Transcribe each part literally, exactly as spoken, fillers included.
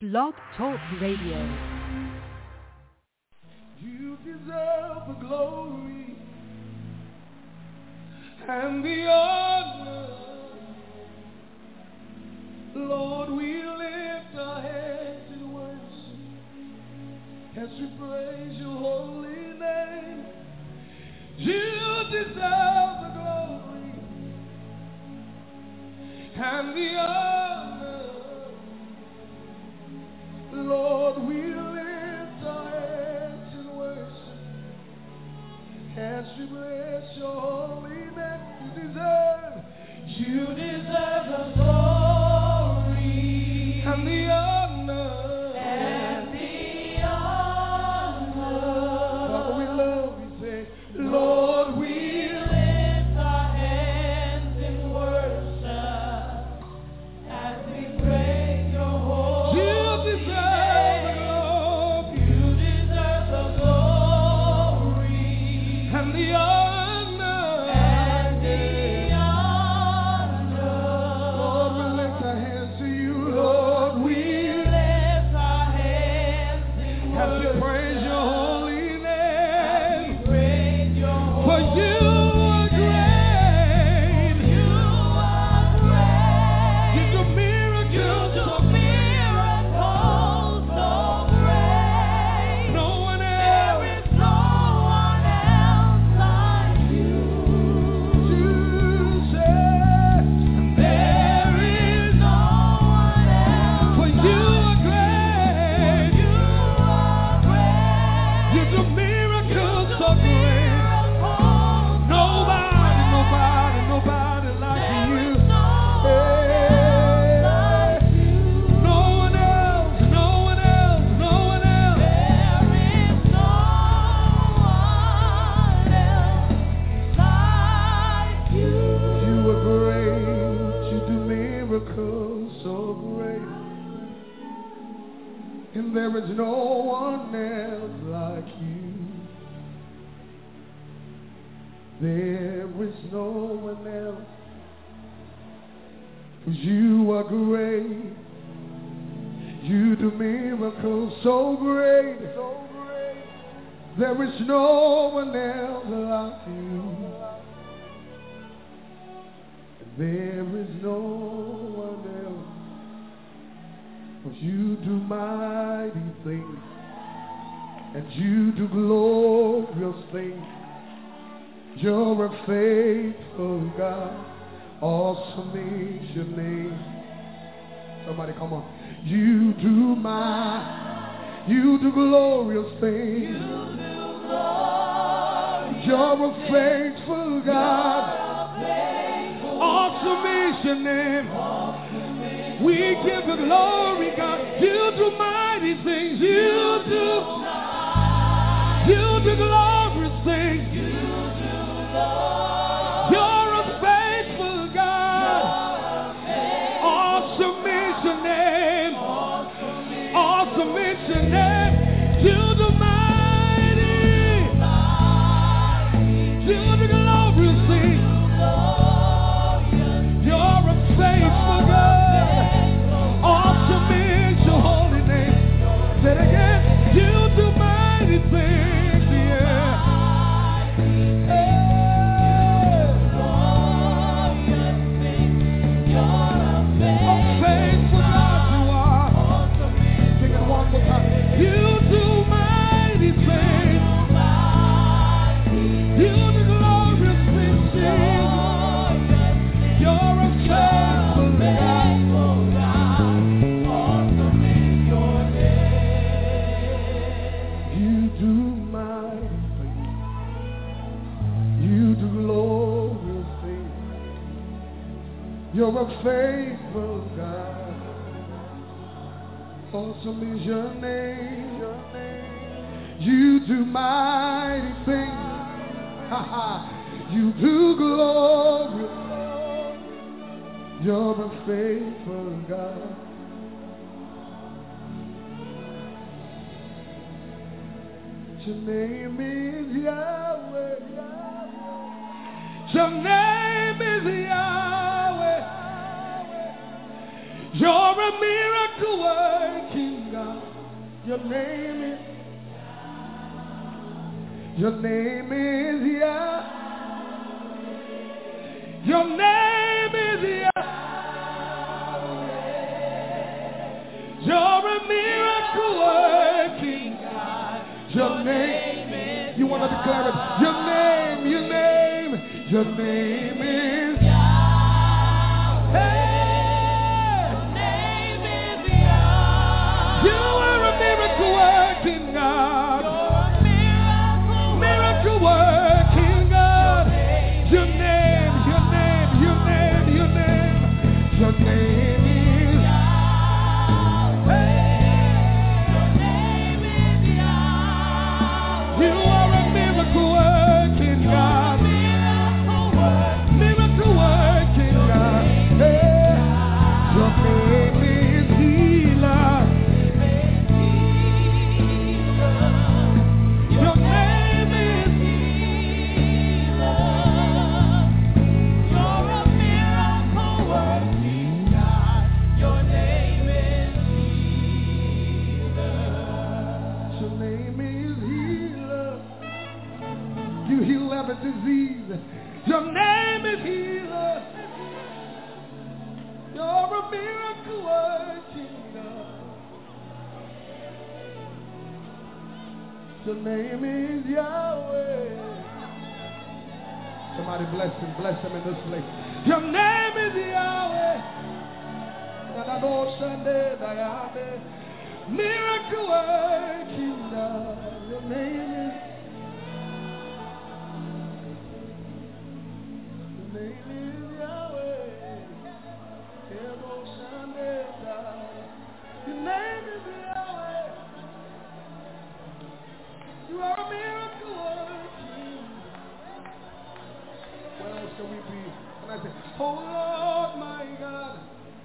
Blog Talk Radio. You deserve the glory and the honor. Lord, we lift our hands in worship as we praise your holy name. You deserve the glory and the honor. Lord, we lift our hands in worship as we bless your holy name. You deserve, you deserve the glory and the honor. And the honor. Father, we love you, say, Lord, we lift our hands in worship as we praise your holy name. You deserve the glory. You deserve the glory and the honor. And the honor. Lord, we lift our hands to you, Lord. We lift our hands in as we praise your holy name. Praise your holy For you are great. You are great. You do miracles. You do miracles so great. No one else. There is no one else like you. Jesus. There is no one else. For you are great. You are great. You do miracles so great. Nobody, nobody, nobody like you. Hey. No one else, no one else, no one else. There is no one else like you. You are great, you do miracles so great. And there is no one else like you. There is no one else. 'Cause you are great. You do miracles so great. There is no one else like you. There is no one else. 'Cause you do mighty things. And you do glorious things. You're a faithful God. Awesome is your name. Somebody come on. You do my, you do glorious things. You're a faithful God. Awesome is your name. We give you glory, God. You do mighty things. You do, you do glorious things. You're a faithful God. Awesome is your name. Awesome is your name. You do mighty. You do glorious things. You're a faithful God. Awesome is your holy name. Say it again. You do mighty things. Yeah. Faithful God you are. Sing it one more time. You do mighty things. You do glorious things, Jesus. You're a faithful God. You do mighty things. You do glorious things. You're a faithful God. Awesome is your name. Your name. You do mighty things. Ha ha. You do glorious. You're a faithful God. Your name is Yahweh. Your name is Yahweh. You're a miracle working Your name is, your name is Yah. Your name is Yahweh. You're a miracle working God. Your name is, you want to declare it? Your name, your name, your name is Yahweh. Your name is Yahweh. You are a miracle working God. Miracle working God. Your name, your name, your name, your name, your name is Yahweh. Your name is Yahweh. You are a miracle working God. Miracle working God. Hey. Your name is healer. Your name is healer. You're a miracle working God. Your name is healer. Your name is healer. You heal every disease. Your name is healer. You're a miracle working God. Your name is Yahweh. Somebody bless him, bless him in this place. Your name is Yahweh. Miracle working God. Your name is, your name is Yahweh. Your name is Yahweh. You are a miracle working. Where else can we be? Can I say, oh Lord my God,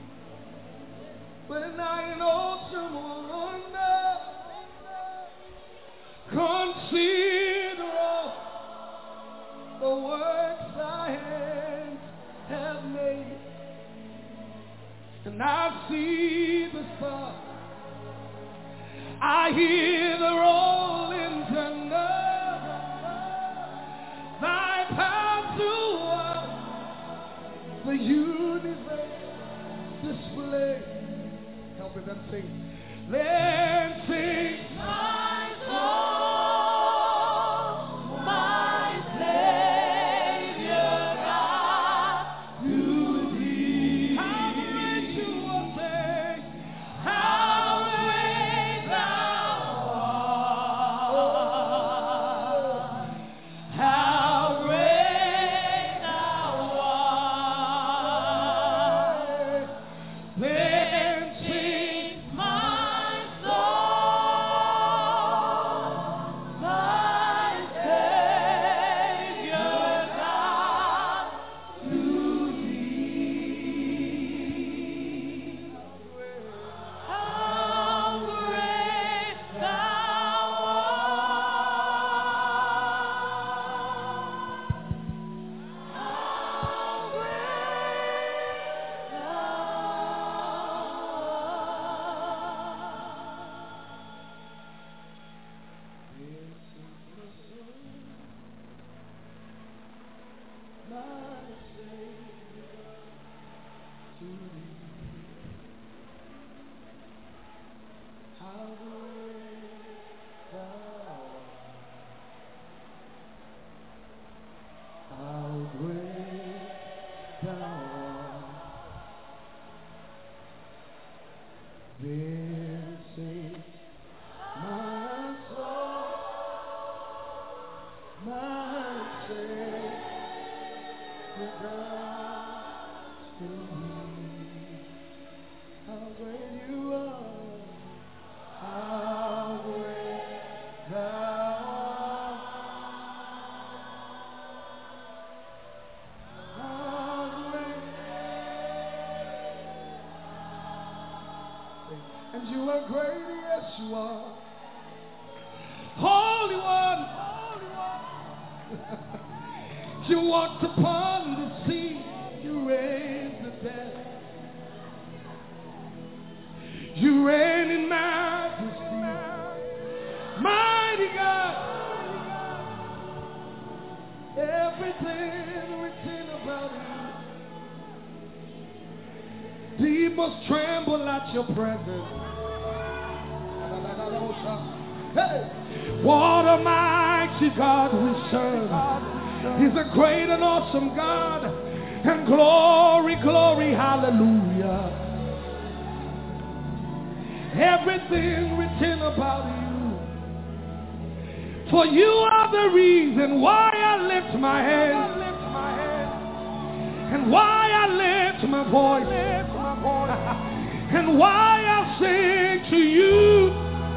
when I in awesome wonder consider all the works thy hands have made, and I see the sun, I hear the rolling thunder, thy power throughout the universe display. Help me then sing. Then sing my soul, my Savior God, to thee. How great you are, say, how great thou art. How great thou art. Then sing my soul, my Savior God, to thee. How great thou art. How great thou And you are great, yes you are. Holy One, Holy One. You walked upon the sea, you raised the dead. You reign in majesty. Demons tremble at your presence. Hey, what a mighty God we serve. He's a great and awesome God. And glory, glory, hallelujah. Everything written about you. For you are the reason why I lift my hands. And why I lift my voice. And why I sing to you.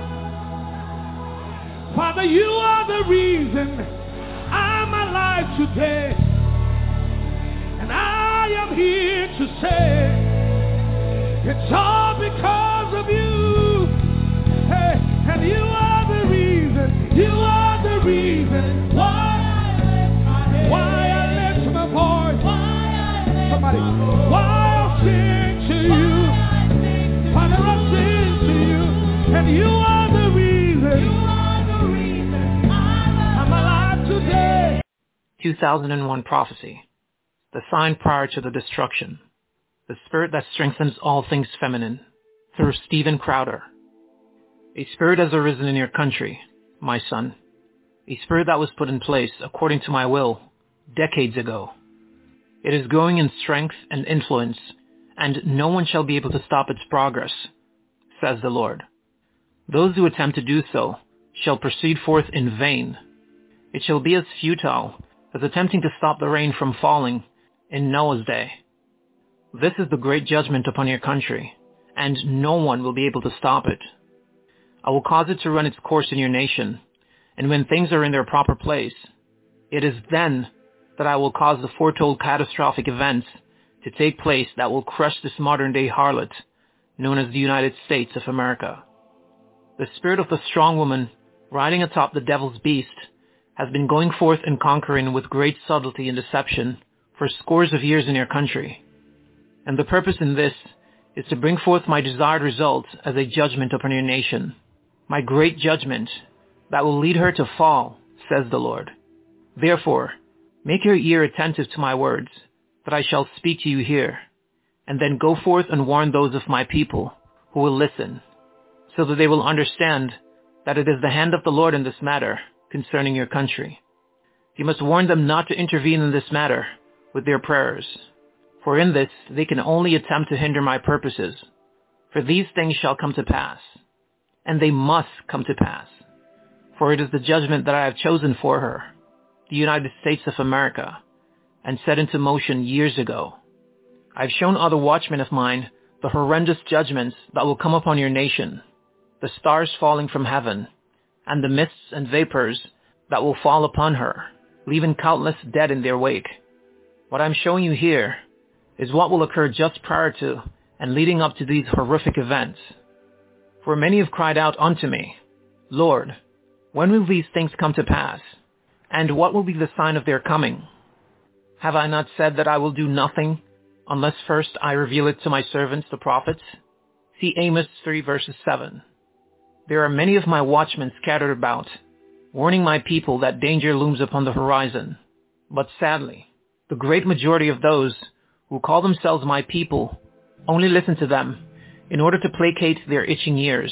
Father, you are the reason I'm alive today. And I am here to say it's all because of you. Hey, and you are the reason, you are the reason why I lift my head, why I lift my voice, why I somebody, why I sing to you. Father, I sing to you, and you are the reason, you are the reason I'm alive today. two thousand one Prophecy. The sign prior to the destruction. The spirit that strengthens all things feminine. Through Stephen Crowder. A spirit has arisen in your country, my son. A spirit that was put in place according to my will decades ago. It is growing in strength and influence, and no one shall be able to stop its progress, says the Lord. Those who attempt to do so shall proceed forth in vain. It shall be as futile as attempting to stop the rain from falling in Noah's day. This is the great judgment upon your country, and no one will be able to stop it. I will cause it to run its course in your nation, and when things are in their proper place, it is then that I will cause the foretold catastrophic events to take place that will crush this modern-day harlot, known as the United States of America. The spirit of the strong woman, riding atop the devil's beast, has been going forth and conquering with great subtlety and deception for scores of years in your country. And the purpose in this is to bring forth my desired result as a judgment upon your nation, my great judgment that will lead her to fall, says the Lord. Therefore, make your ear attentive to my words, that I shall speak to you here, and then go forth and warn those of my people who will listen, so that they will understand that it is the hand of the Lord in this matter concerning your country. You must warn them not to intervene in this matter with their prayers, for in this they can only attempt to hinder my purposes. For these things shall come to pass, and they must come to pass, for it is the judgment that I have chosen for her, the United States of America, and set into motion years ago. I have shown other watchmen of mine the horrendous judgments that will come upon your nation, the stars falling from heaven, and the mists and vapors that will fall upon her, leaving countless dead in their wake. What I'm showing you here is what will occur just prior to and leading up to these horrific events. For many have cried out unto me, Lord, when will these things come to pass? And what will be the sign of their coming? Have I not said that I will do nothing unless first I reveal it to my servants, the prophets? See Amos three verses seven. There are many of my watchmen scattered about, warning my people that danger looms upon the horizon. But sadly, the great majority of those who call themselves my people only listen to them in order to placate their itching ears.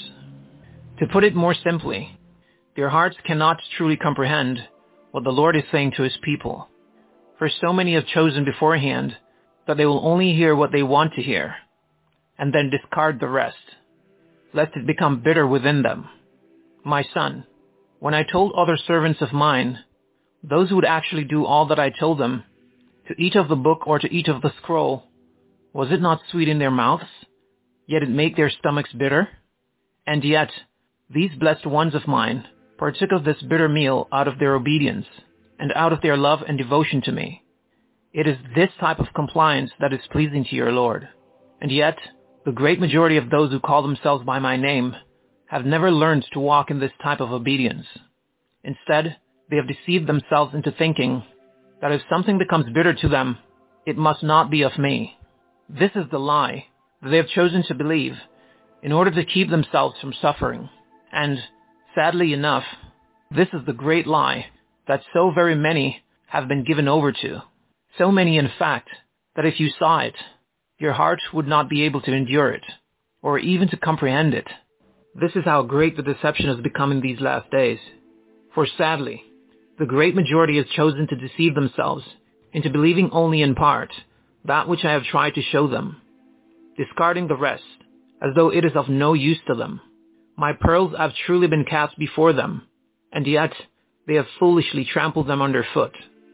To put it more simply, their hearts cannot truly comprehend what the Lord is saying to his people. For so many have chosen beforehand that they will only hear what they want to hear, and then discard the rest, lest it become bitter within them. My son, when I told other servants of mine, those who would actually do all that I told them, to eat of the book or to eat of the scroll, was it not sweet in their mouths, yet it made their stomachs bitter? And yet, these blessed ones of mine partook of this bitter meal out of their obedience, and out of their love and devotion to me. It is this type of compliance that is pleasing to your Lord. And yet, the great majority of those who call themselves by my name have never learned to walk in this type of obedience. Instead, they have deceived themselves into thinking that if something becomes bitter to them, it must not be of me. This is the lie that they have chosen to believe in order to keep themselves from suffering. And, sadly enough, this is the great lie that so very many have been given over to. So many, in fact, that if you saw it, your heart would not be able to endure it, or even to comprehend it. This is how great the deception has become in these last days. For sadly, the great majority has chosen to deceive themselves into believing only in part that which I have tried to show them, discarding the rest, as though it is of no use to them. My pearls have truly been cast before them, and yet they have foolishly trampled them underfoot.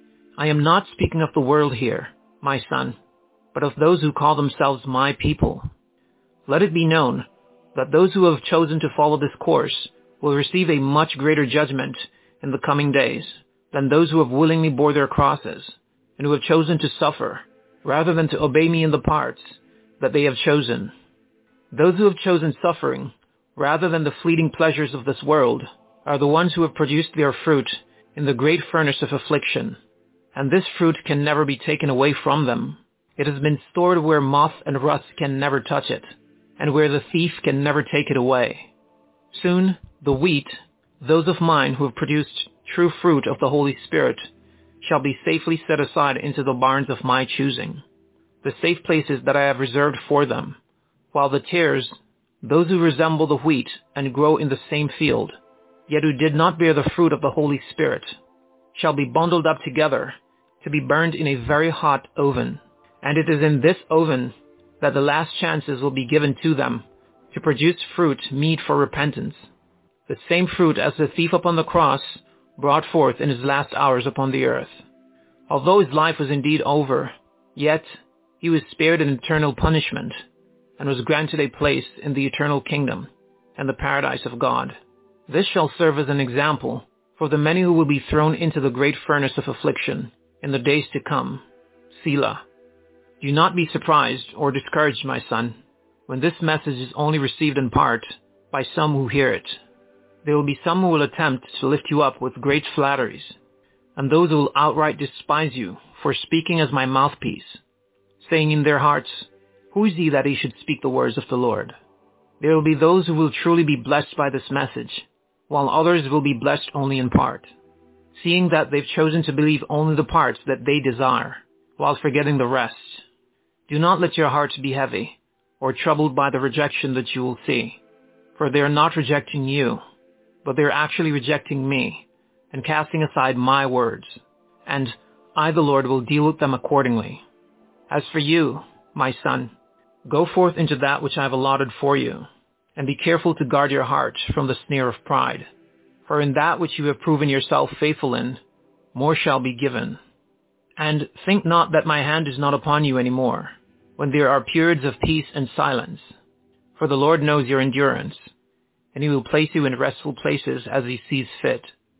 I am not speaking of the world here, my son, but of those who call themselves my people. Let it be known that those who have chosen to follow this course will receive a much greater judgment in the coming days than those who have willingly bore their crosses and who have chosen to suffer rather than to obey me in the parts that they have chosen. Those who have chosen suffering rather than the fleeting pleasures of this world are the ones who have produced their fruit in the great furnace of affliction, and this fruit can never be taken away from them. It has been stored where moth and rust can never touch it, and where the thief can never take it away. Soon, the wheat, those of mine who have produced true fruit of the Holy Spirit, shall be safely set aside into the barns of my choosing, the safe places that I have reserved for them, while the tares, those who resemble the wheat and grow in the same field, yet who did not bear the fruit of the Holy Spirit, shall be bundled up together to be burned in a very hot oven. And it is in this oven that the last chances will be given to them to produce fruit meet for repentance, the same fruit as the thief upon the cross brought forth in his last hours upon the earth. Although his life was indeed over, yet he was spared an eternal punishment, and was granted a place in the eternal kingdom and the paradise of God. This shall serve as an example for the many who will be thrown into the great furnace of affliction in the days to come. Selah. Do not be surprised or discouraged, my son, when this message is only received in part by some who hear it. There will be some who will attempt to lift you up with great flatteries, and those who will outright despise you for speaking as my mouthpiece, saying in their hearts, "Who is he that he should speak the words of the Lord?" There will be those who will truly be blessed by this message, while others will be blessed only in part, seeing that they've chosen to believe only the parts that they desire, while forgetting the rest. Do not let your hearts be heavy or troubled by the rejection that you will see, for they are not rejecting you, but they are actually rejecting me and casting aside my words, and I, the Lord, will deal with them accordingly. As for you, my son, go forth into that which I have allotted for you, and be careful to guard your heart from the snare of pride, for in that which you have proven yourself faithful in, more shall be given. And think not that my hand is not upon you any more, when there are periods of peace and silence. For the Lord knows your endurance, and he will place you in restful places as he sees fit.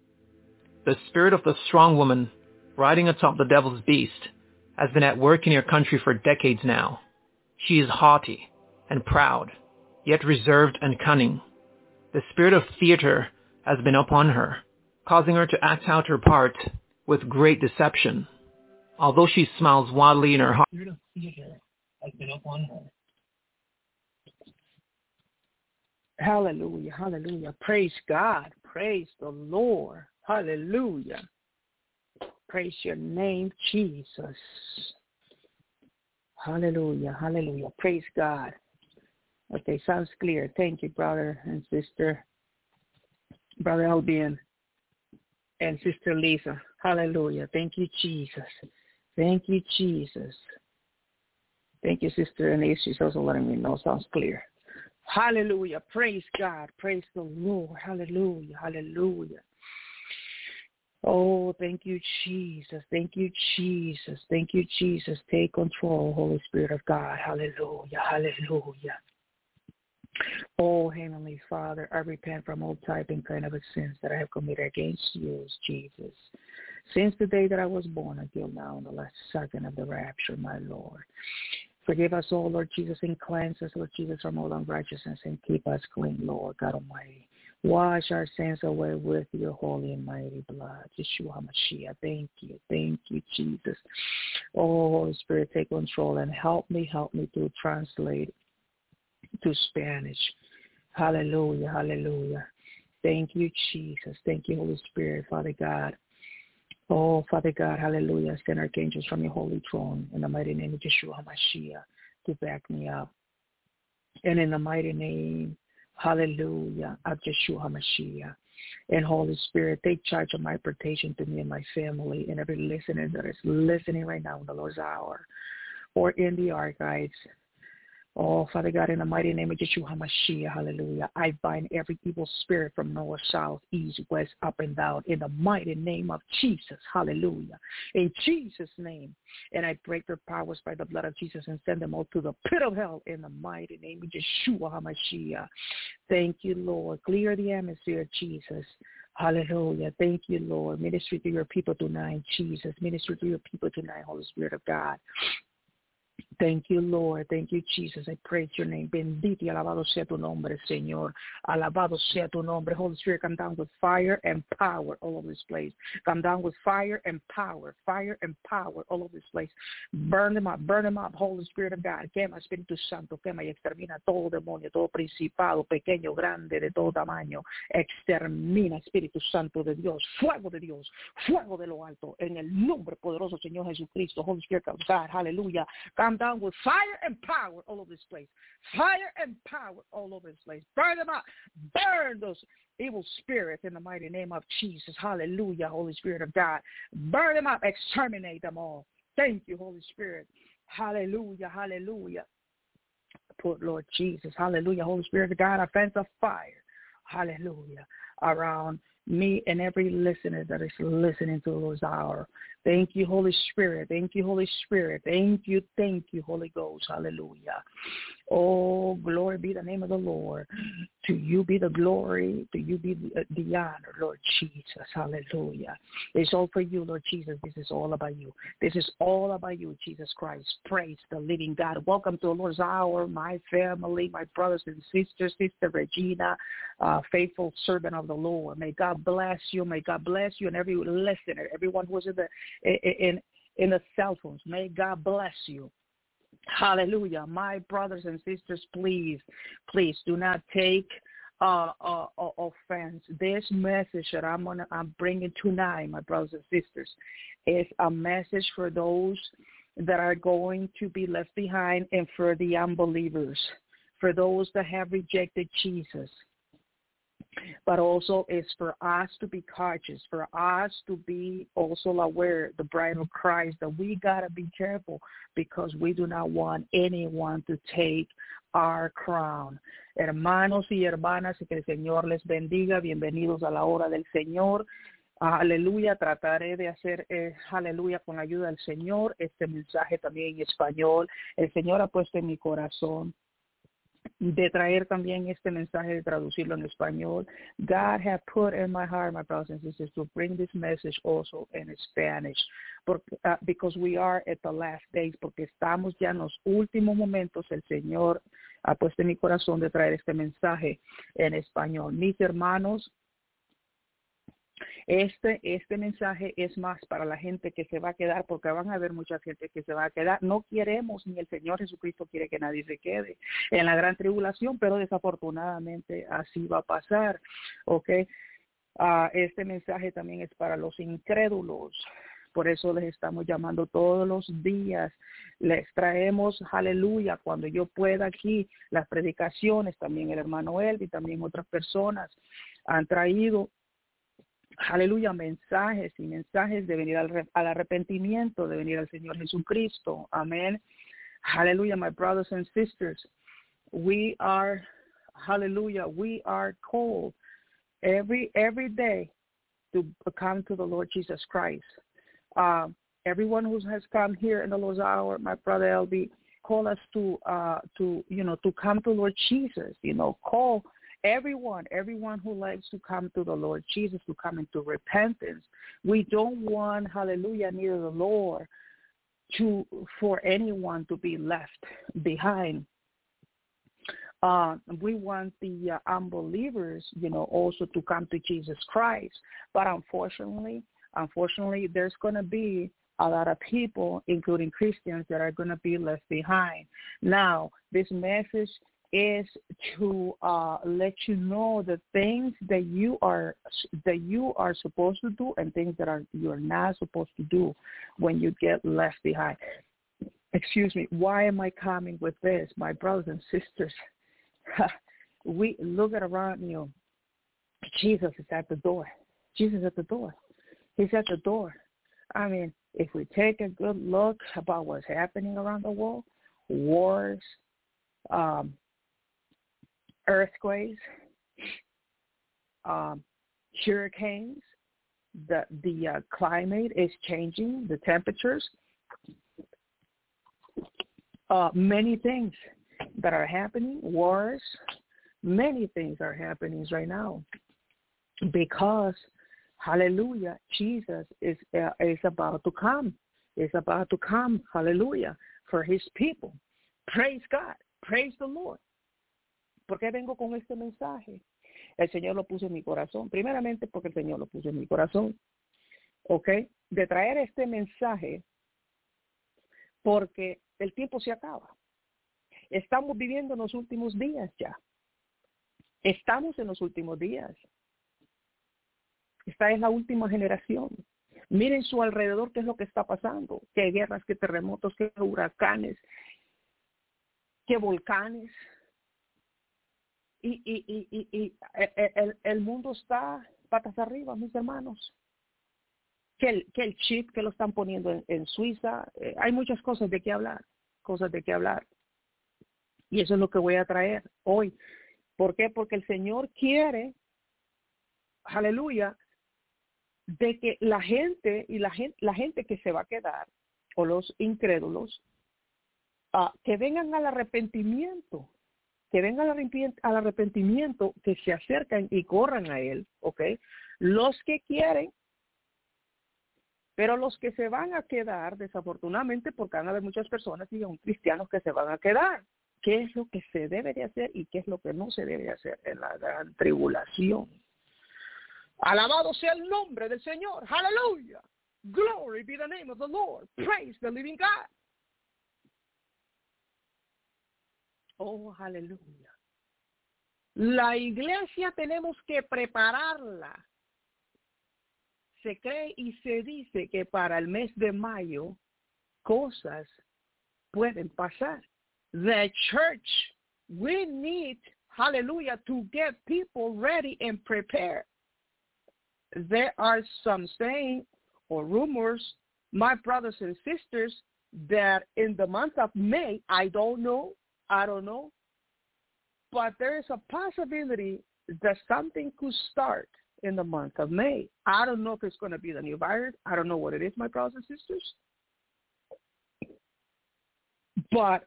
The spirit of the strong woman riding atop the devil's beast has been at work in your country for decades now. She is haughty and proud, yet reserved and cunning. The spirit of theater has been upon her, causing her to act out her part with great deception. Although she smiles wildly in her heart, the spirit of theater has been upon her. Hallelujah, hallelujah. Praise God. Praise the Lord. Hallelujah. Praise your name, Jesus. Hallelujah, hallelujah. Praise God. Okay, sounds clear. Thank you, brother and sister, Brother Albion and Sister Lisa. Hallelujah. Thank you, Jesus. Thank you, Jesus. Thank you, Sister Anise. She's also letting me know. Sounds clear. Hallelujah. Praise God. Praise the Lord. Hallelujah. Hallelujah. Oh, thank you, Jesus. Thank you, Jesus. Thank you, Jesus. Take control, Holy Spirit of God. Hallelujah. Hallelujah. Oh, Heavenly Father, I repent from all type and kind of sins that I have committed against you, Jesus. Since the day that I was born until now, in the last second of the rapture, my Lord. Forgive us all, Lord Jesus, and cleanse us, Lord Jesus, from all unrighteousness, and keep us clean, Lord God Almighty. Wash our sins away with your holy and mighty blood. Yeshua HaMashiach, thank you, thank you, Jesus. Oh, Holy Spirit, take control and help me, help me to translate to Spanish. Hallelujah, hallelujah. Thank you, Jesus. Thank you, Holy Spirit, Father God. Oh, Father God, hallelujah. Send archangels from your holy throne in the mighty name of Yeshua HaMashiach to back me up. And in the mighty name, hallelujah, of Yeshua HaMashiach. And Holy Spirit, take charge of my protection to me and my family and every listener that is listening right now in the Lord's hour or in the archives. Oh, Father God, in the mighty name of Yeshua HaMashiach, hallelujah, I bind every evil spirit from north, south, east, west, up and down in the mighty name of Jesus, hallelujah, in Jesus' name. And I break their powers by the blood of Jesus and send them all to the pit of hell in the mighty name of Yeshua HaMashiach. Thank you, Lord. Clear the atmosphere, Jesus. Hallelujah. Thank you, Lord. Ministry to your people tonight, Jesus. Ministry to your people tonight, Holy Spirit of God. Thank you, Lord. Thank you, Jesus. I praise your name. Bendito y alabado sea tu nombre, Señor. Alabado sea tu nombre. Holy Spirit, come down with fire and power all over this place. Come down with fire and power, fire and power all over this place. Burn them up, burn them up, Holy Spirit of God. Quema, Espíritu Santo, quema y extermina todo demonio, todo principado, pequeño, grande, de todo tamaño. Extermina, Espíritu Santo de Dios, fuego de Dios, fuego de lo alto, en el nombre poderoso, Señor Jesucristo. Holy Spirit of God, hallelujah. Come down with fire and power all over this place. Fire and power all over this place. Burn them up. Burn those evil spirits in the mighty name of Jesus. Hallelujah, Holy Spirit of God. Burn them up. Exterminate them all. Thank you, Holy Spirit. Hallelujah, hallelujah. Put Lord Jesus, hallelujah, Holy Spirit of God, a fence of fire. Hallelujah. Around me and every listener that is listening to the Lord's hour. Thank you, Holy Spirit. Thank you, Holy Spirit. Thank you, thank you, Holy Ghost. Hallelujah. Oh, glory be the name of the Lord. To you be the glory. To you be the, the honor, Lord Jesus. Hallelujah. It's all for you, Lord Jesus. This is all about you. This is all about you, Jesus Christ. Praise the living God. Welcome to the Lord's hour, my family, my brothers and sisters, Sister Regina, uh, faithful servant of the Lord. May God bless you. May God bless you and every listener, everyone who is in the in in the cell phones. May God bless you. Hallelujah. My brothers and sisters, please, please do not take uh, uh, uh, offense. This message that I'm gonna, I'm bringing tonight, my brothers and sisters, is a message for those that are going to be left behind and for the unbelievers, for those that have rejected Jesus. But also it's for us to be cautious, for us to be also aware, the bride of Christ, that we got to be careful because we do not want anyone to take our crown. Hermanos y hermanas, que el Señor les bendiga. Bienvenidos a la hora del Señor. Aleluya, trataré de hacer, eh, aleluya, con la ayuda del Señor, este mensaje también en español. El Señor ha puesto en mi corazón de traer también este mensaje, de traducirlo en español. God has put in my heart, my brothers and sisters, to bring this message also in Spanish, porque, uh, because we are at the last days, porque estamos ya en los últimos momentos. El Señor ha puesto en mi corazón de traer este mensaje en español. Mis hermanos, Este, este mensaje es más para la gente que se va a quedar, porque van a haber mucha gente que se va a quedar. No queremos, ni el Señor Jesucristo quiere que nadie se quede en la gran tribulación, pero desafortunadamente así va a pasar. ¿Okay? Uh, este mensaje también es para los incrédulos. Por eso les estamos llamando todos los días. Les traemos, aleluya, cuando yo pueda aquí, las predicaciones. También el hermano Elvi, también otras personas han traído, aleluya, mensajes y mensajes de venir al, al arrepentimiento, de venir al Señor Jesucristo. Amén. Hallelujah, my brothers and sisters. We are, hallelujah, we are called every every day to come to the Lord Jesus Christ. Uh, everyone who has come here in the Lord's hour, my brother L B, call us to, uh, to you know, to come to Lord Jesus. You know, call Everyone, everyone who likes to come to the Lord Jesus, to come into repentance. We don't want, hallelujah, near the Lord to for anyone to be left behind. Uh, we want the uh, unbelievers, you know, also to come to Jesus Christ. But unfortunately, unfortunately, there's going to be a lot of people, including Christians, that are going to be left behind. Now, this message is to uh, let you know the things that you are that you are supposed to do and things that are you're not supposed to do when you get left behind. excuse me, why am I coming with this? My brothers and sisters, we look at around you. Jesus is at the door. Jesus is at the door. He's at the door. I mean, if we take a good look about what's happening around the world, wars, um, earthquakes, um, hurricanes, the the uh, climate is changing, the temperatures, uh, many things that are happening, wars, many things are happening right now because, hallelujah, Jesus is uh, is about to come, is about to come, hallelujah, for his people. Praise God, praise the Lord. ¿Por qué vengo con este mensaje? El Señor lo puso en mi corazón. Primeramente porque el Señor lo puso en mi corazón. ¿Ok? De traer este mensaje porque el tiempo se acaba. Estamos viviendo en los últimos días ya. Estamos en los últimos días. Esta es la última generación. Miren su alrededor qué es lo que está pasando. Qué guerras, qué terremotos, qué huracanes, qué volcanes. Y, y, y, y, y el, el mundo está patas arriba, mis hermanos. Que el, que el chip que lo están poniendo en, en Suiza, eh, hay muchas cosas de qué hablar, cosas de qué hablar. Y eso es lo que voy a traer hoy. ¿Por qué? Porque el Señor quiere, aleluya, de que la gente y la gente, la gente que se va a quedar, o los incrédulos, uh, que vengan al arrepentimiento. Que vengan al arrepentimiento, que se acercan y corran a Él, ¿ok? Los que quieren, pero los que se van a quedar, desafortunadamente, porque van a haber muchas personas y aún cristianos que se van a quedar. ¿Qué es lo que se debe de hacer y qué es lo que no se debe de hacer en la gran tribulación? Alabado sea el nombre del Señor. Aleluya. Glory be the name of the Lord. Praise the living God. Oh, aleluya. La iglesia tenemos que prepararla. Se cree y se dice que para el mes de mayo cosas pueden pasar. The church, we need, hallelujah, to get people ready and prepared. There are some saying or rumors, my brothers and sisters, that in the month of May, I don't know, I don't know, but there is a possibility that something could start in the month of May. I don't know if it's going to be the new virus. I don't know what it is, my brothers and sisters. But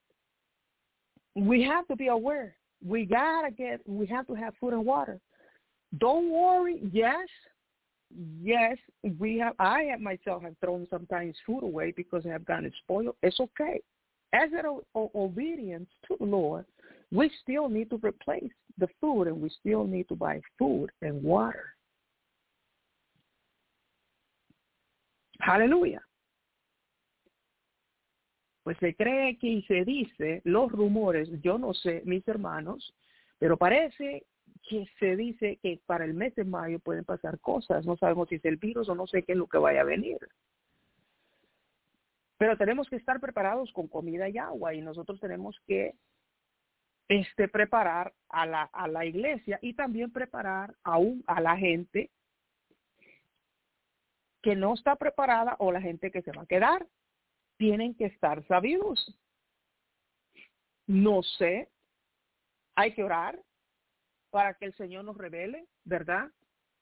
we have to be aware. We gotta get, we have to have food and water. Don't worry. Yes, yes, we have, I have myself have thrown sometimes food away because I have gotten spoiled. It's okay. As an o- obedience to the Lord, we still need to replace the food and we still need to buy food and water. Aleluya. Pues se cree que y se dice, los rumores, yo no sé, mis hermanos, pero parece que se dice que para el mes de mayo pueden pasar cosas. No sabemos si es el virus o no sé qué es lo que vaya a venir. Pero tenemos que estar preparados con comida y agua y nosotros tenemos que este, preparar a la, a la iglesia y también preparar aún a la gente que no está preparada o la gente que se va a quedar. Tienen que estar sabidos. No sé, hay que orar para que el Señor nos revele, ¿verdad?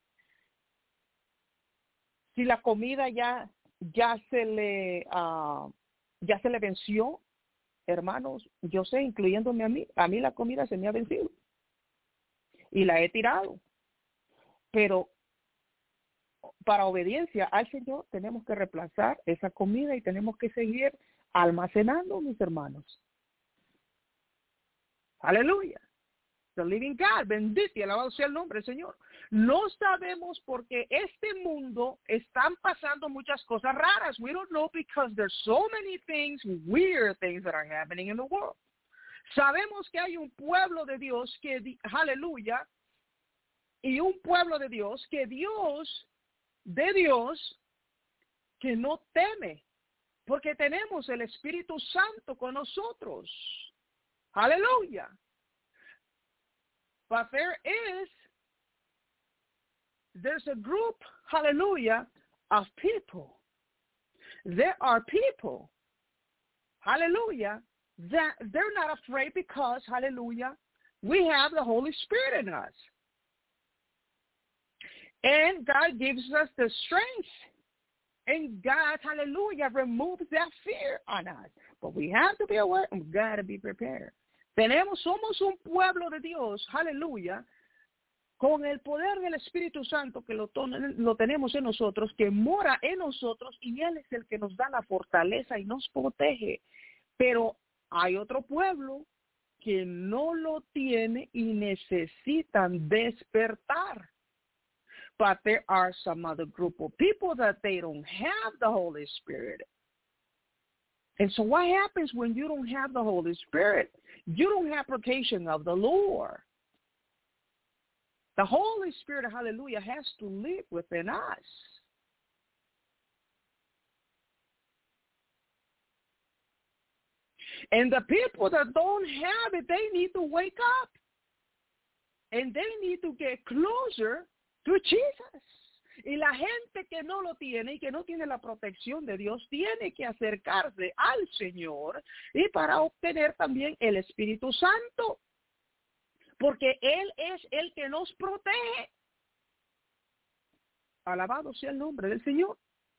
Si la comida ya ya se le uh, ya se le venció, hermanos, yo sé, incluyéndome a mí, a mí la comida se me ha vencido y la he tirado, pero para obediencia al Señor tenemos que reemplazar esa comida y tenemos que seguir almacenando, mis hermanos. Aleluya. The living God, bendito y alabado sea el nombre del Señor. No sabemos porque este mundo están pasando muchas cosas raras. We don't know because there's so many things, weird things that are happening in the world. Sabemos que hay un pueblo de Dios que, aleluya, y un pueblo de Dios que Dios, de Dios, que no teme porque tenemos el Espíritu Santo con nosotros. Hallelujah. But there is, there's a group, hallelujah, of people. There are people, hallelujah, that they're not afraid because, hallelujah, we have the Holy Spirit in us. And God gives us the strength. And God, hallelujah, removes that fear on us. But we have to be aware and we've got to be prepared. Tenemos, somos un pueblo de Dios, aleluya, con el poder del Espíritu Santo que lo, lo tenemos en nosotros, que mora en nosotros, y Él es el que nos da la fortaleza y nos protege. Pero hay otro pueblo que no lo tiene y necesitan despertar. But there are some other group of people that they don't have the Holy Spirit. And so what happens when you don't have the Holy Spirit? You don't have protection of the Lord. The Holy Spirit, hallelujah, has to live within us. And the people that don't have it, they need to wake up. And they need to get closer to Jesus. Y la gente que no lo tiene y que no tiene la protección de Dios tiene que acercarse al Señor y para obtener también el Espíritu Santo. Porque Él es el que nos protege. Alabado sea el nombre del Señor.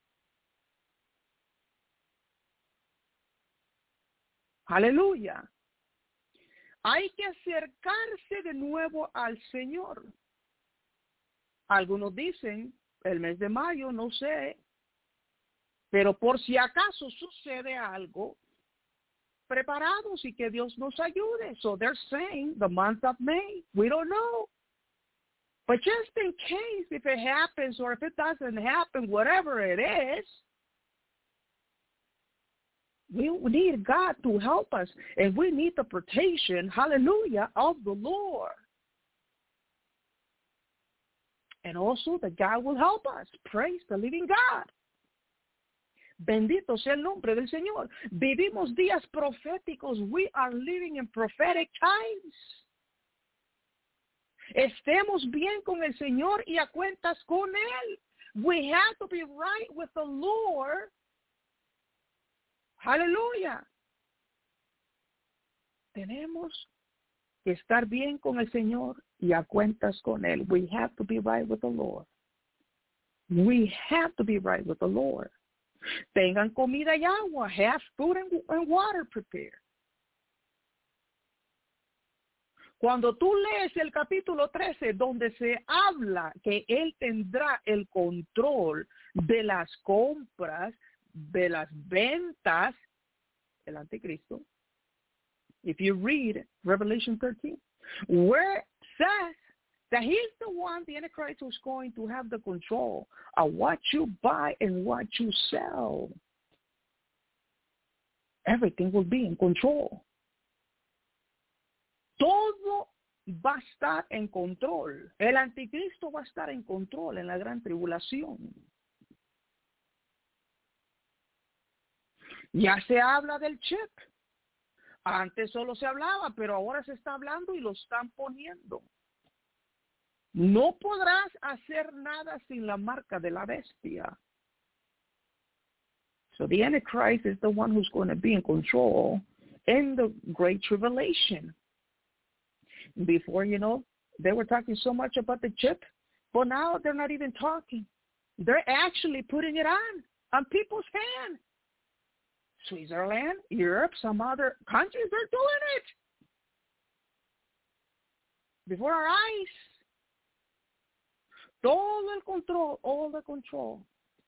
Aleluya. Hay que acercarse de nuevo al Señor. Algunos dicen, el mes de mayo, no sé, pero por si acaso sucede algo, preparados y que Dios nos ayude. So they're saying the month of May. We don't know. But just in case, if it happens or if it doesn't happen, whatever it is, we need God to help us. And we need the protection, hallelujah, of the Lord. And also that God will help us. Praise the living God. Bendito sea el nombre del Señor. Vivimos días proféticos. We are living in prophetic times. Estemos bien con el Señor y a cuentas con Él. We have to be right with the Lord. Hallelujah. Tenemos que estar bien con el Señor y a cuentas con Él. We have to be right with the Lord. We have to be right with the Lord. Tengan comida y agua. Have food and, and water prepared. Cuando tú lees el capítulo trece, donde se habla que Él tendrá el control de las compras, de las ventas, el anticristo. If you read Revelation thirteen, where it says that he's the one, the Antichrist, who's going to have the control of what you buy and what you sell. Everything will be in control. Todo va a estar en control. El anticristo va a estar en control en la gran tribulación. Ya se habla del chip. Antes solo se hablaba, pero ahora se está hablando y lo están poniendo. No podrás hacer nada sin la marca de la bestia. So the Antichrist is the one who's going to be in control in the Great Tribulation. Before, you know, they were talking so much about the chip, but now they're not even talking. They're actually putting it on, on people's hands. Switzerland, Europe, some other countries, they're doing it before our eyes. Todo el control, all the control,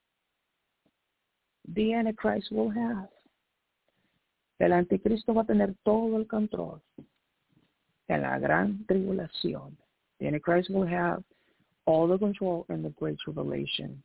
the Antichrist will have. El anticristo va a tener todo el control en la gran tribulación. The Antichrist will have all the control in the Great Tribulation.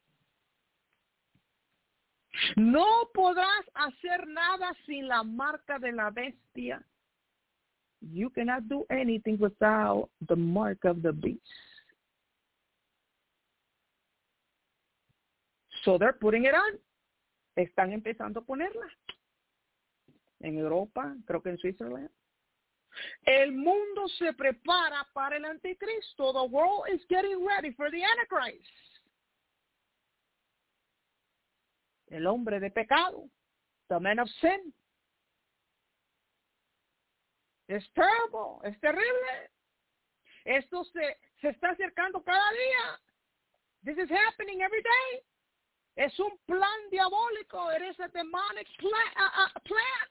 No podrás hacer nada sin la marca de la bestia. You cannot do anything without the mark of the beast. So they're putting it on. están empezando a ponerla. En Europa, creo que en Switzerland. El mundo se prepara para el anticristo. The world is getting ready for the Antichrist. El hombre de pecado. The man of sin. Es terrible, es terrible. Esto se, se está acercando cada día. This is happening every day. Es un plan diabólico. It is a demonic plan. Uh, uh, plan.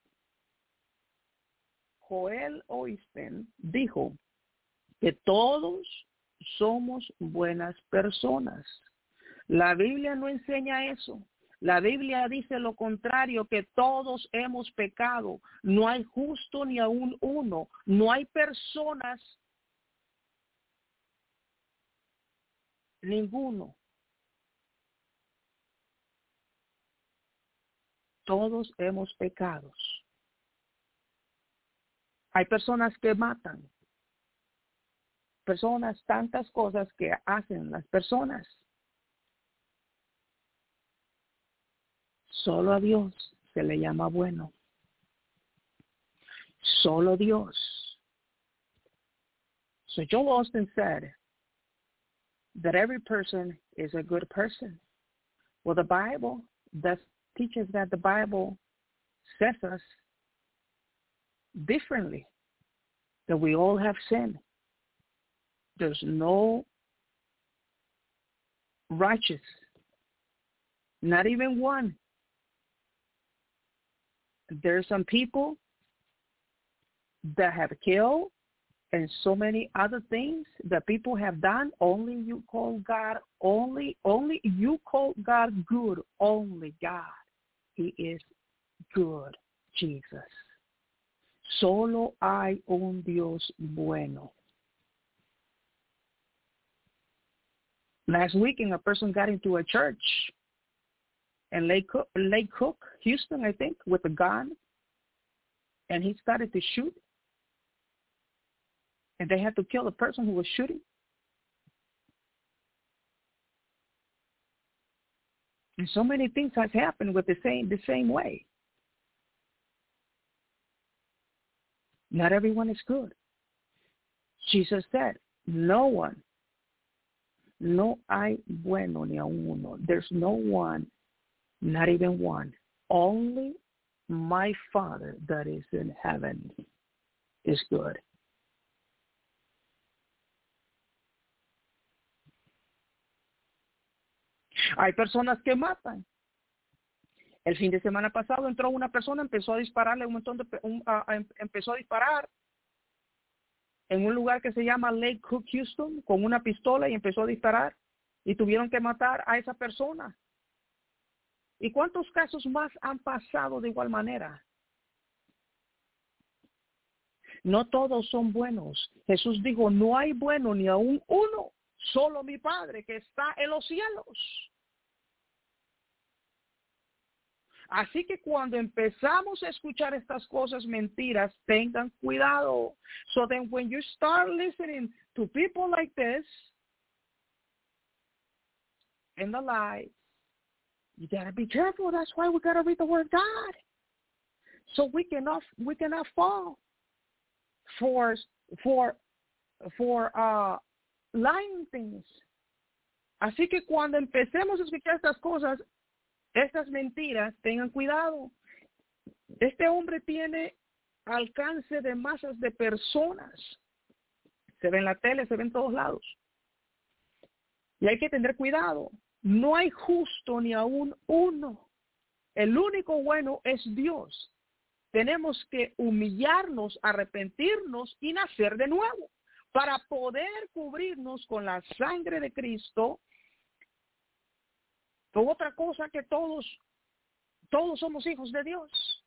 Joel Osteen dijo que todos somos buenas personas. La Biblia no enseña eso. La Biblia dice lo contrario, que todos hemos pecado. No hay justo ni aún uno. No hay personas, ninguno. Todos hemos pecado. Hay personas que matan. Personas, tantas cosas que hacen las personas. Solo a Dios se le llama bueno. Solo Dios. So Joel Osteen said that every person is a good person. Well, the Bible does teaches that the Bible says us differently, that we all have sinned. There's no righteous, not even one. There's some people that have killed and so many other things that people have done. Only you call God, only, only you call God good, only God. He is good, Jesus. Solo hay un Dios bueno. Last weekend, a person got into a church in Lake Cook, Lake Cook, Houston, I think, with a gun, and he started to shoot, and they had to kill the person who was shooting. And so many things have happened with the same the same way. Not everyone is good. Jesus said, no one, no hay bueno ni a uno. There's no one, not even one. Only my Father that is in heaven is good. Hay personas que matan. El fin de semana pasado entró una persona, empezó a dispararle un montón de, un, uh, empezó a disparar en un lugar que se llama Lake Cook, Houston, con una pistola y empezó a disparar y tuvieron que matar a esa persona. ¿Y cuántos casos más han pasado de igual manera? No todos son buenos. Jesús dijo, no hay bueno ni aún uno, solo mi Padre que está en los cielos. Así que cuando empezamos a escuchar estas cosas mentiras, tengan cuidado. So then when you start listening to people like this, and the lies, you gotta be careful. That's why we gotta read the Word of God, so we cannot we cannot fall for for for uh, lying things. Así que cuando empecemos a escuchar estas cosas, estas mentiras, tengan cuidado. Este hombre tiene alcance de masas de personas. Se ve en la tele, se ve en todos lados. Y hay que tener cuidado. No hay justo ni aún uno. El único bueno es Dios. Tenemos que humillarnos, arrepentirnos y nacer de nuevo para poder cubrirnos con la sangre de Cristo. Otra cosa que todos, todos somos hijos de Dios.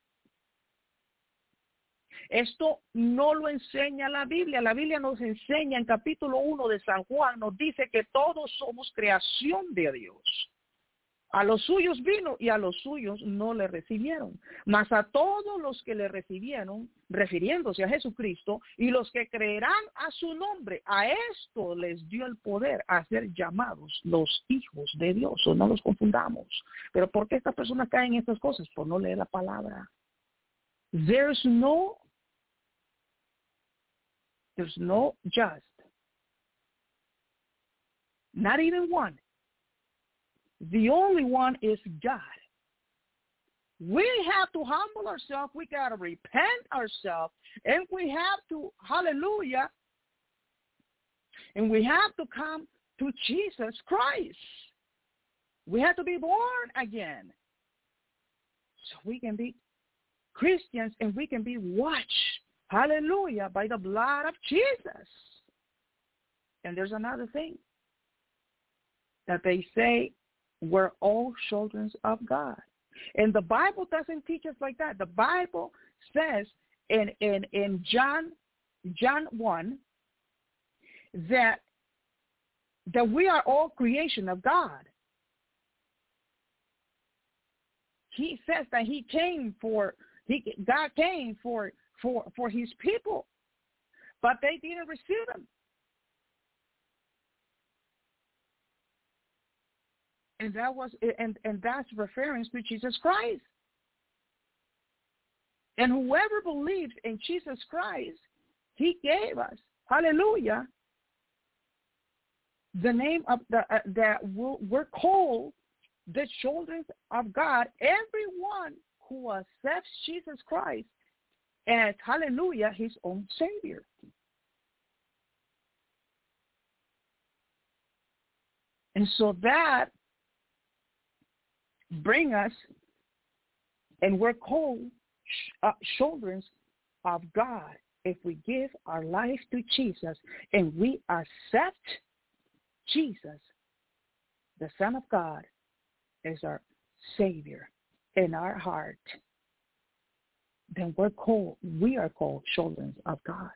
Esto no lo enseña la Biblia. La Biblia nos enseña en capítulo uno de San Juan, nos dice que todos somos creación de Dios. A los suyos vino y a los suyos no le recibieron. Mas a todos los que le recibieron, refiriéndose a Jesucristo, y los que creerán a su nombre, a esto les dio el poder a ser llamados los hijos de Dios. O no los confundamos. Pero ¿por qué estas personas caen en estas cosas? Por no leer la palabra. There's no, there's no just. Not even one. The only one is God. We have to humble ourselves. We got to repent ourselves. And we have to, hallelujah, and we have to come to Jesus Christ. We have to be born again. So we can be Christians and we can be washed, hallelujah, by the blood of Jesus. And there's another thing that they say, we're all children of God. And the Bible doesn't teach us like that. The Bible says in, in, in John, John one that, that we are all creation of God. He says that he came for, he, God came for, for, for his people, but they didn't receive him. And that was, and, and that's reference to Jesus Christ. And whoever believes in Jesus Christ, he gave us, hallelujah, the name of the, uh, that we're, we're called the children of God. Everyone who accepts Jesus Christ as, hallelujah, his own Savior. And so that bring us, and we're called uh, children of God if we give our life to Jesus and we accept Jesus, the Son of God, as our Savior in our heart. Then we're called, we are called children of God.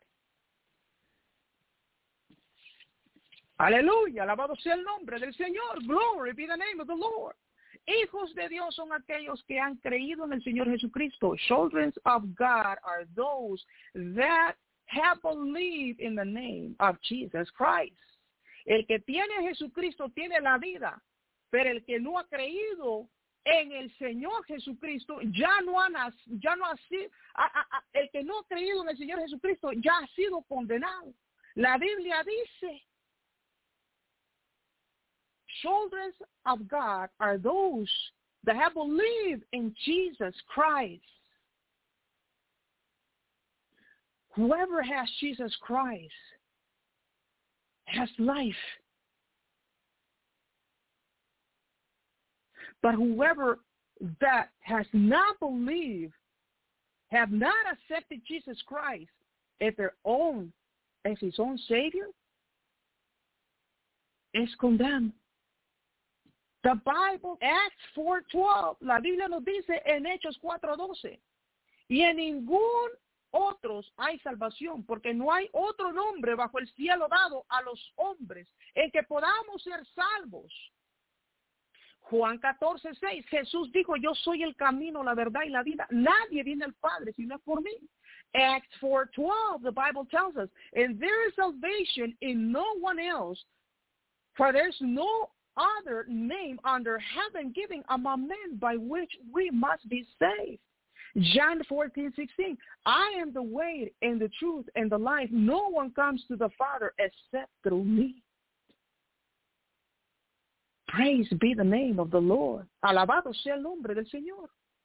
Aleluya, alabado sea el nombre del Señor. Glory be the name of the Lord. Hijos de Dios son aquellos que han creído en el Señor Jesucristo. Children of God are those that have believed in the name of Jesus Christ. El que tiene a Jesucristo tiene la vida, pero el que no ha creído en el Señor Jesucristo ya no ha nacido, ya no ha sido, a, a, a, el que no ha creído en el Señor Jesucristo ya ha sido condenado. La Biblia dice, children of God are those that have believed in Jesus Christ. Whoever has Jesus Christ has life. But whoever that has not believed, have not accepted Jesus Christ as their own, as his own Savior, is condemned. The Bible, Acts four twelve, la Biblia nos dice en Hechos cuatro doce, y en ningún otros hay salvación, porque no hay otro nombre bajo el cielo dado a los hombres en que podamos ser salvos. Juan catorce seis, Jesús dijo, yo soy el camino, la verdad y la vida. Nadie viene al Padre si no es por mí. Acts four twelve, the Bible tells us, and there is salvation in no one else, for there's no other name under heaven given among men by which we must be saved. John fourteen sixteen, I am the way and the truth and the life. No one comes to the Father except through me. Praise be the name of the Lord. Alabado sea el nombre del Señor.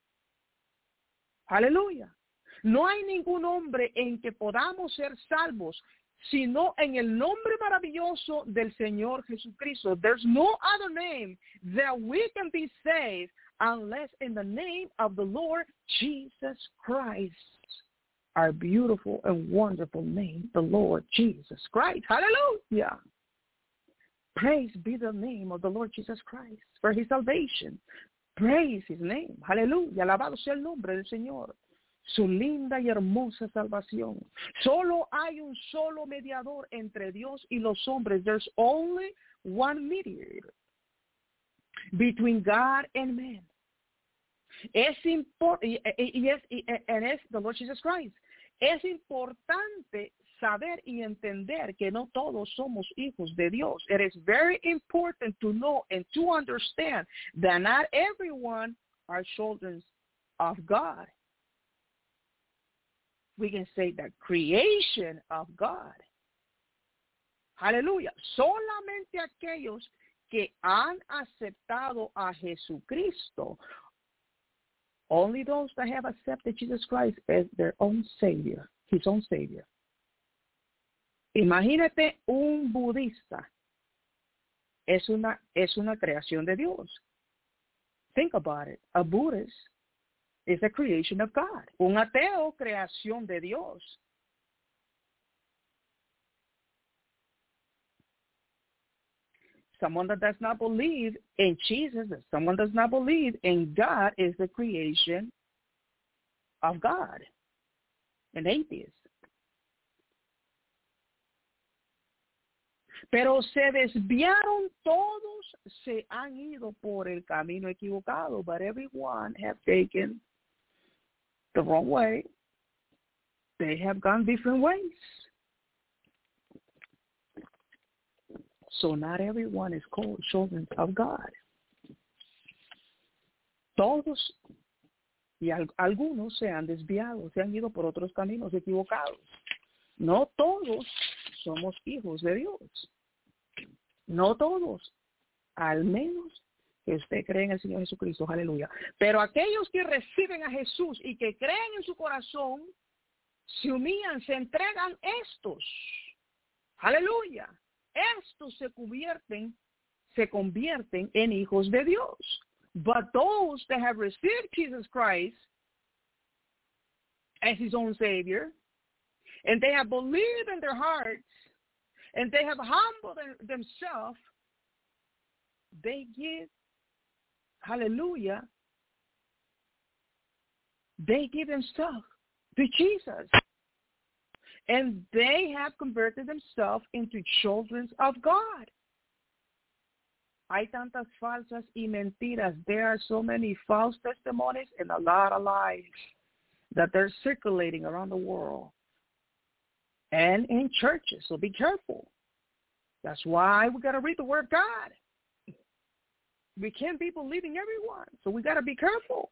Aleluya. No hay ningún nombre en que podamos ser salvos, sino en el nombre maravilloso del Señor Jesucristo. There's no other name that we can be saved unless in the name of the Lord Jesus Christ. Our beautiful and wonderful name, the Lord Jesus Christ. Hallelujah. Praise be the name of the Lord Jesus Christ for his salvation. Praise his name. Hallelujah. Alabado sea el nombre del Señor. Su linda y hermosa salvación. Solo hay un solo mediador entre Dios y los hombres. There's only one mediator. between God and man. Es importante, y, y, es, y, and es the Lord Jesus Christ. Es importante saber y entender que no todos somos hijos de Dios. It is very important to know and to understand that not everyone are children of God. We can say the creation of God. Aleluya. Solamente aquellos que han aceptado a Jesucristo, only those that have accepted Jesus Christ as their own Savior, his own Savior. Imagínate un budista. Es una, es una creación de Dios. Think about it. A Buddhist is a creation of God. Un ateo, creación de Dios. Someone that does not believe in Jesus, someone does not believe in God, is the creation of God. An atheist. Pero se desviaron todos, se han ido por el camino equivocado, but everyone have taken the wrong way. They have gone different ways. So not everyone is called children of God. Todos y al, algunos se han desviado, se han ido por otros caminos equivocados. No todos somos hijos de Dios. No todos, al menos que usted cree en el Señor Jesucristo, aleluya. Pero aquellos que reciben a Jesús y que creen en su corazón, se humillan, se entregan estos, aleluya. Estos se convierten, se convierten en hijos de Dios. But those that have received Jesus Christ as his own Savior, and they have believed in their hearts, and they have humbled themselves, they give, hallelujah, they give themselves to Jesus. And they have converted themselves into children of God. Hay tantas falsas y mentiras. There are so many false testimonies and a lot of lies that they're circulating around the world and in churches. So be careful. That's why we got to read the Word of God. We can't be believing everyone. So we got to be careful.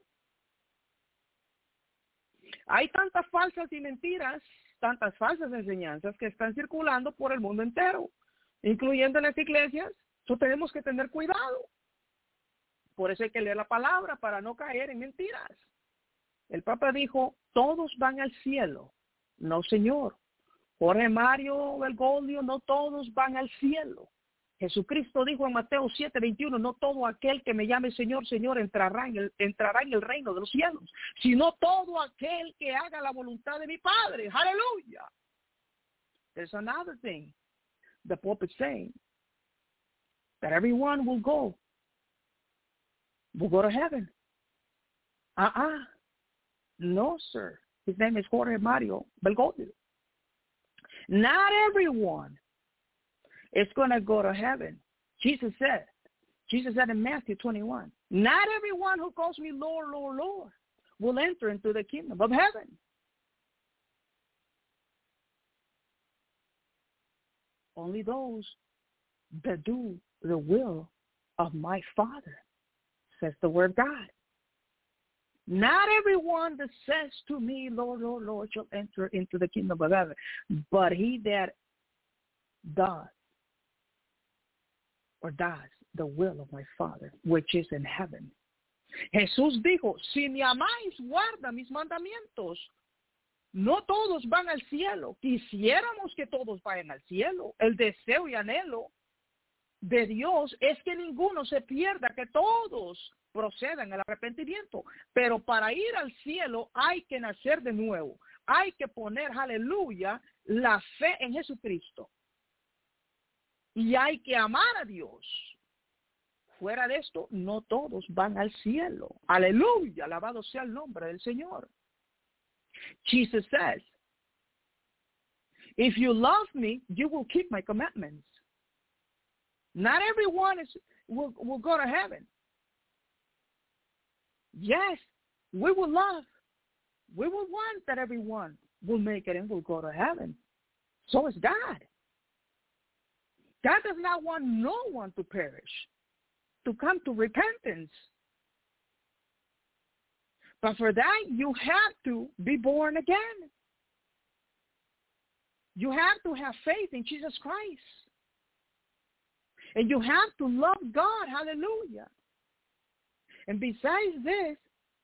Hay tantas falsas y mentiras, tantas falsas enseñanzas que están circulando por el mundo entero, incluyendo en las iglesias. So tenemos que tener cuidado. Por eso hay que leer la palabra para no caer en mentiras. El Papa dijo, todos van al cielo. No, señor. Jorge Mario Bergoglio, no todos van al cielo. Jesucristo dijo en Mateo siete veintiuno, no todo aquel que me llame Señor, Señor entrará en, el, entrará en el reino de los cielos, sino todo aquel que haga la voluntad de mi Padre. Aleluya. There's another thing the Pope is saying, that everyone will go, will go to heaven. Uh-uh. No, sir. His name is Jorge Mario Bergoglio. Not everyone is going to go to heaven. Jesus said, Jesus said in Matthew twenty-one, not everyone who calls me Lord, Lord, Lord will enter into the kingdom of heaven. Only those that do the will of my Father, says the word of God. Not everyone that says to me, Lord, Lord, Lord, shall enter into the kingdom of heaven, but he that does or does the will of my Father, which is in heaven. Jesús dijo, si me amáis, guarda mis mandamientos. No todos van al cielo. Quisiéramos que todos vayan al cielo. El deseo y anhelo de Dios es que ninguno se pierda, que todos procedan al arrepentimiento. Pero para ir al cielo hay que nacer de nuevo. Hay que poner, aleluya, la fe en Jesucristo. Y hay que amar a Dios. Fuera de esto, no todos van al cielo. Aleluya, alabado sea el nombre del Señor. Jesus says, if you love me, you will keep my commandments. Not everyone is, will, will go to heaven. Yes, we will love. We will want that everyone will make it and will go to heaven. So is God. God does not want no one to perish, to come to repentance. But for that, you have to be born again. You have to have faith in Jesus Christ. And you have to love God. Hallelujah. And besides this,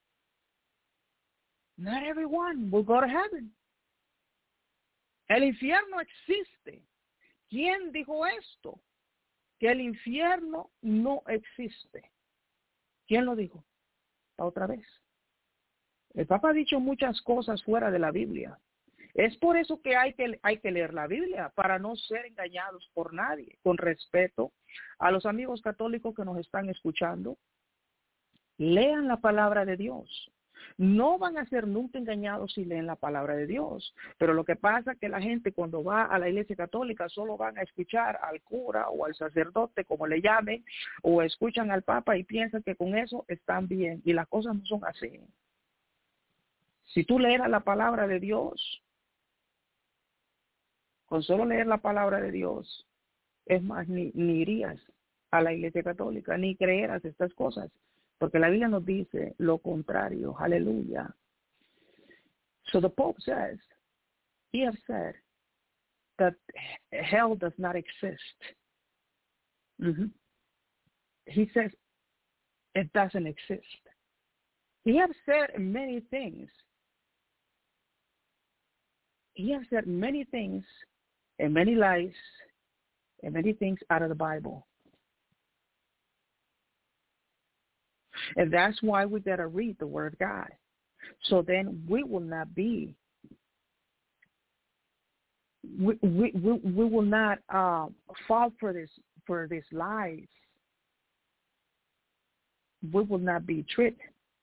not everyone will go to heaven. El infierno existe. ¿Quién dijo esto? Que el infierno no existe. ¿Quién lo dijo? Otra vez. El Papa ha dicho muchas cosas fuera de la Biblia. Es por eso que hay que hay que leer la Biblia, para no ser engañados por nadie. Con respeto a los amigos católicos que nos están escuchando, lean la palabra de Dios. No van a ser nunca engañados si leen la palabra de Dios. Pero lo que pasa es que la gente cuando va a la iglesia católica solo van a escuchar al cura o al sacerdote, como le llamen, o escuchan al Papa y piensan que con eso están bien. Y las cosas no son así. Si tú leeras la palabra de Dios, con solo leer la palabra de Dios, es más, ni, ni irías a la iglesia católica, ni creeras estas cosas. Porque la Biblia nos dice lo contrario. Hallelujah. So the Pope says, he has said that hell does not exist. Mm-hmm. He says it doesn't exist. He has said many things. He has said many things and many lies and many things out of the Bible. And that's why we got to read the Word of God. So then we will not be, we we we, we will not uh, fall for this for these lies. We will not be tricked.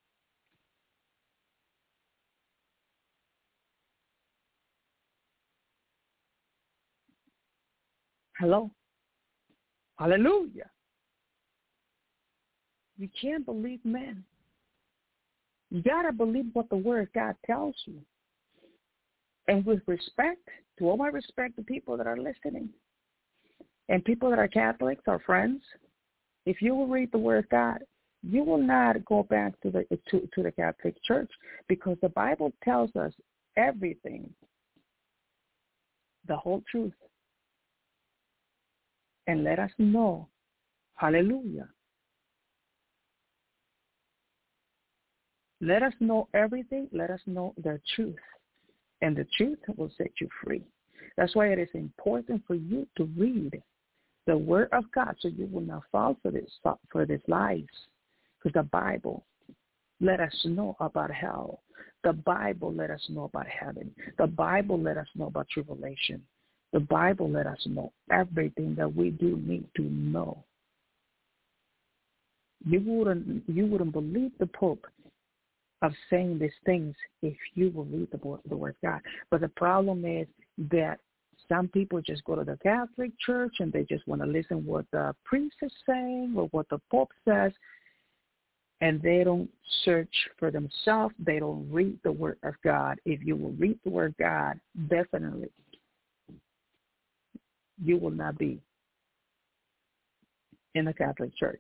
Hello? Hallelujah. You can't believe men. You got to believe what the Word of God tells you. And with respect, to all my respect to people that are listening, and people that are Catholics, our friends, if you will read the Word of God, you will not go back to the to, to the Catholic Church, because the Bible tells us everything, the whole truth. And let us know, hallelujah, let us know everything. Let us know the truth. And the truth will set you free. That's why it is important for you to read the Word of God, so you will not fall for this for these lies. Because the Bible let us know about hell. The Bible let us know about heaven. The Bible let us know about tribulation. The Bible let us know everything that we do need to know. You wouldn't you wouldn't believe the Pope of saying these things if you will read the, the Word of God. But the problem is that some people just go to the Catholic Church and they just want to listen what the priest is saying or what the Pope says, and they don't search for themselves. They don't read the Word of God. If you will read the Word of God, definitely you will not be in the Catholic Church.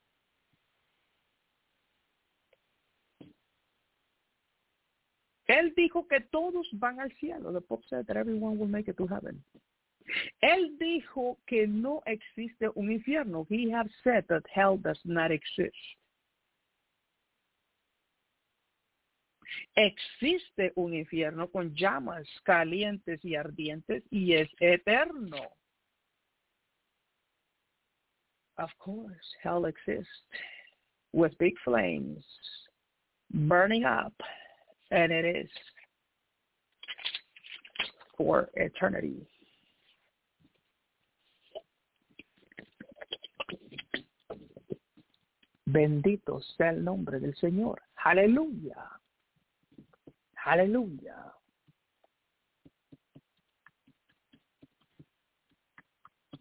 Él dijo que todos van al cielo. The Pope said that everyone will make it to heaven. Él dijo que no existe un infierno. He has said that hell does not exist. Existe un infierno con llamas calientes y ardientes y es eterno. Of course, hell exists with big flames burning up. And it is for eternity. Bendito sea el nombre del Señor. Aleluya. Aleluya.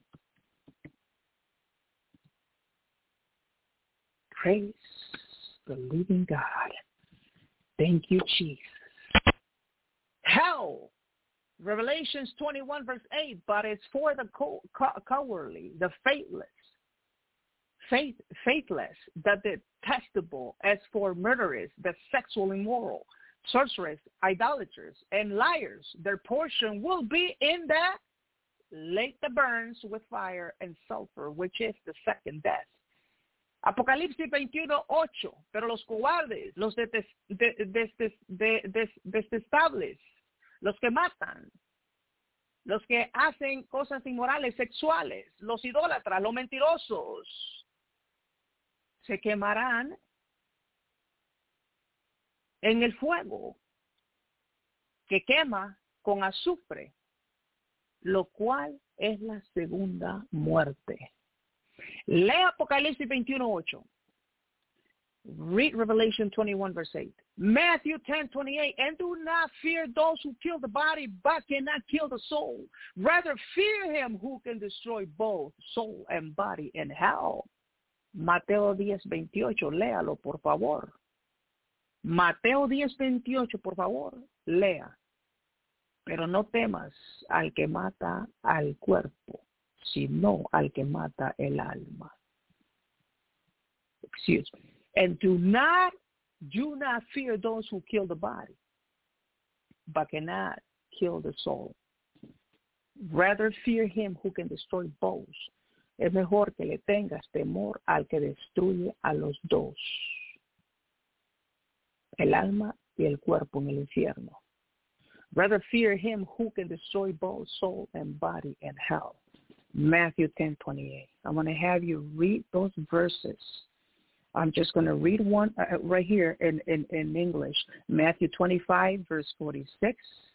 Praise the living God. Thank you, Jesus. Hell, Revelations twenty-one, verse eight, but it's for the co- co- cowardly, the faithless, faith, faithless, the detestable, as for murderers, the sexual immoral, sorcerers, idolaters, and liars. Their portion will be in the lake that burns with fire and sulfur, which is the second death. Apocalipsis veintiuno, ocho, pero los cobardes, los detes, de, de, de, de, de, detestables, los que matan, los que hacen cosas inmorales, sexuales, los idólatras, los mentirosos, se quemarán en el fuego que quema con azufre, lo cual es la segunda muerte. Lee Apocalipsis veintiuno, ocho. Read Revelation twenty-one, verse eight. Matthew ten, twenty-eight. And do not fear those who kill the body, but cannot kill the soul. Rather fear him who can destroy both soul and body in hell. Mateo ten, veintiocho. Léalo, por favor. Mateo ten, veintiocho, por favor. Lea. Pero no temas al que mata al cuerpo, sino al que mata el alma. Excuse me. And do not, do not fear those who kill the body, but cannot kill the soul. Rather fear him who can destroy both. Es mejor que le tengas temor al que destruye a los dos, el alma y el cuerpo en el infierno. Rather fear him who can destroy both soul and body in hell. Matthew ten, twenty-eight. I'm going to have you read those verses. I'm just going to read one uh, right here in, in, in English. Matthew twenty-five, verse forty-six.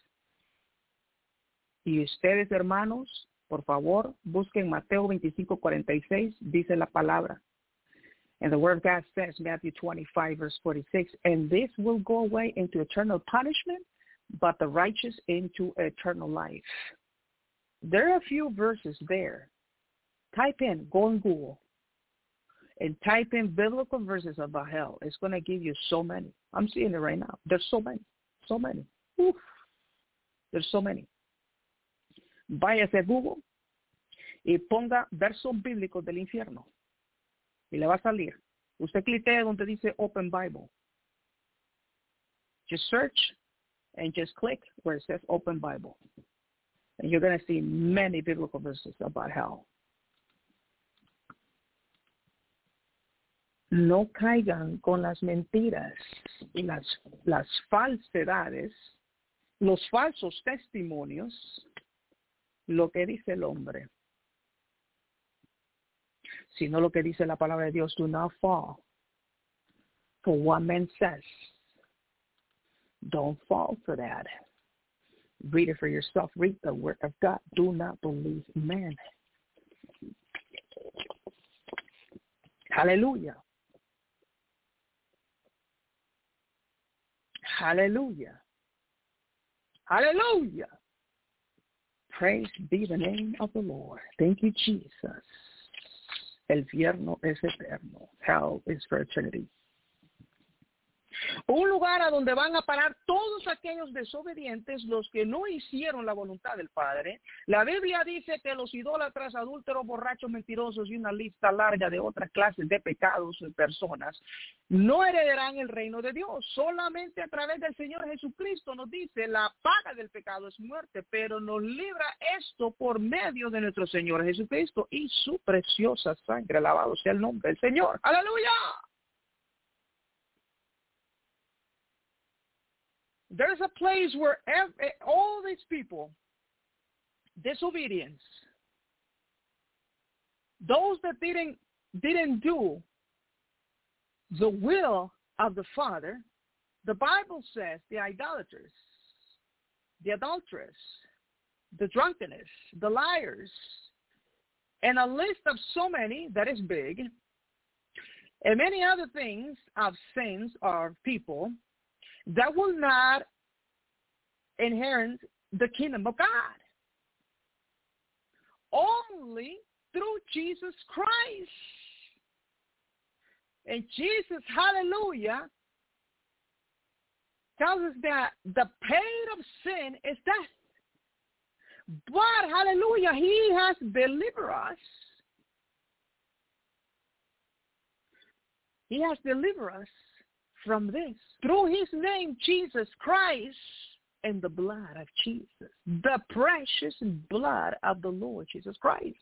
Y ustedes, hermanos, por favor, busquen Mateo veinticinco, cuarenta y seis. Dice la palabra. And the word of God says, Matthew twenty-five, verse forty-six, and this will go away into eternal punishment, but the righteous into eternal life. There are a few verses there. Type in, go on Google, and type in biblical verses about hell. It's going to give you so many. I'm seeing it right now. There's so many, so many. Oof. There's so many. Váyase a Google y ponga versos bíblicos del infierno. Y le va a salir. Usted cliquea donde dice Open Bible. Just search and just click where it says Open Bible. And you're going to see many biblical verses about hell. No caigan con las mentiras y las, las falsedades, los falsos testimonios, lo que dice el hombre, sino lo que dice la palabra de Dios. Do not fall for what man says. Don't fall for that. Read it for yourself. Read the word of God. Do not believe man. Hallelujah. Hallelujah. Hallelujah. Praise be the name of the Lord. Thank you, Jesus. El infierno es eterno. Hell is for eternity. Un lugar a donde van a parar todos aquellos desobedientes, los que no hicieron la voluntad del Padre. La Biblia dice que los idólatras, adúlteros, borrachos, mentirosos y una lista larga de otras clases de pecados y personas no heredarán el reino de Dios. Solamente a través del Señor Jesucristo nos dice, la paga del pecado es muerte, pero nos libra esto por medio de nuestro Señor Jesucristo y su preciosa sangre. Alabado sea el nombre del Señor. ¡Aleluya! There's a place where every, all these people, disobedience, those that didn't didn't do the will of the Father, the Bible says the idolaters, the adulteress, the drunkenness, the liars, and a list of so many that is big, and many other things of sins of people that will not inherit the kingdom of God. Only through Jesus Christ. And Jesus, hallelujah, tells us that the pain of sin is death. But, hallelujah, he has delivered us. He has delivered us from this through his name, Jesus Christ, and the blood of Jesus, the precious blood of the Lord Jesus Christ.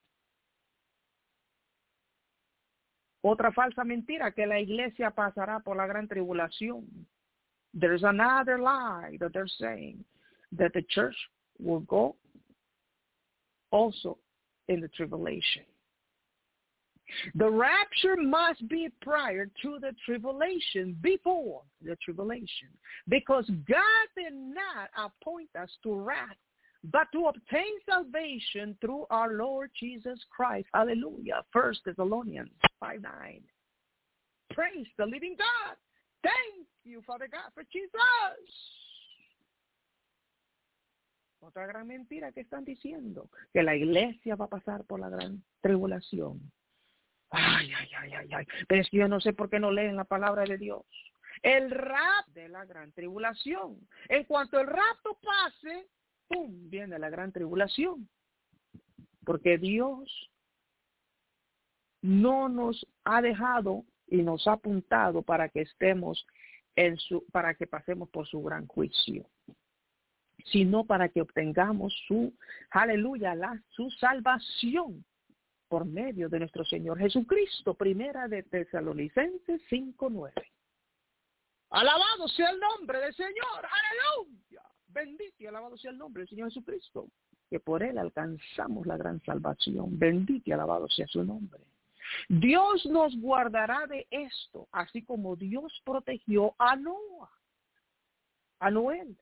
Otra falsa mentira, que la iglesia pasará por la gran tribulación. There's another lie that they're saying, that the church will go also in the tribulation. The rapture must be prior to the tribulation, before the tribulation, because God did not appoint us to wrath, but to obtain salvation through our Lord Jesus Christ. Hallelujah. First Thessalonians five nine. Praise the living God. Thank you, Father God, for Jesus. Otra gran mentira que están diciendo, que la iglesia va a pasar por la gran tribulación. Ay, ay, ay, ay, ay. Pero es que yo no sé por qué no leen la palabra de Dios. El rapto de la gran tribulación. En cuanto el rapto pase, ¡pum!, viene la gran tribulación. Porque Dios no nos ha dejado y nos ha apuntado para que estemos en su, para que pasemos por su gran juicio, sino para que obtengamos su, aleluya, la, su salvación por medio de nuestro Señor Jesucristo. Primera de Tesalonicenses cinco nueve. Alabado sea el nombre del Señor. Aleluya. Bendito y alabado sea el nombre del Señor Jesucristo, que por él alcanzamos la gran salvación. Bendito y alabado sea su nombre. Dios nos guardará de esto, así como Dios protegió a Noah, a Noel.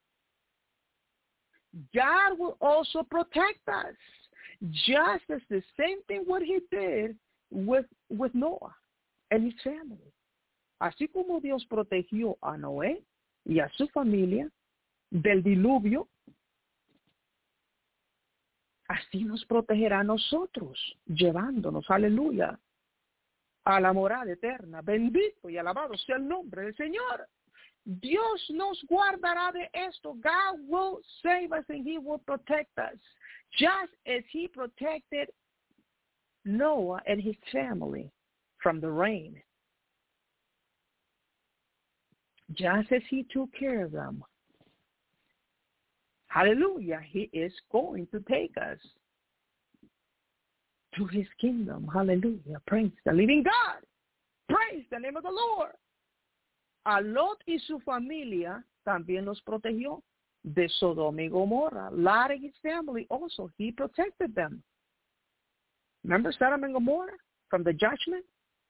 God will also protect us, just as the same thing what he did with, with Noah and his family. Así como Dios protegió a Noé y a su familia del diluvio, así nos protegerá a nosotros, llevándonos, aleluya, a la morada eterna. Bendito y alabado sea el nombre del Señor. Dios nos guardará de esto. God will save us and he will protect us, just as he protected Noah and his family from the rain. Just as he took care of them. Hallelujah. He is going to take us to his kingdom. Hallelujah. Praise the living God. Praise the name of the Lord. A Lot y su familia también los protegió de Sodoma y Gomorra. Lot and his family also, he protected them. Remember Sodom and Gomorrah from the judgment?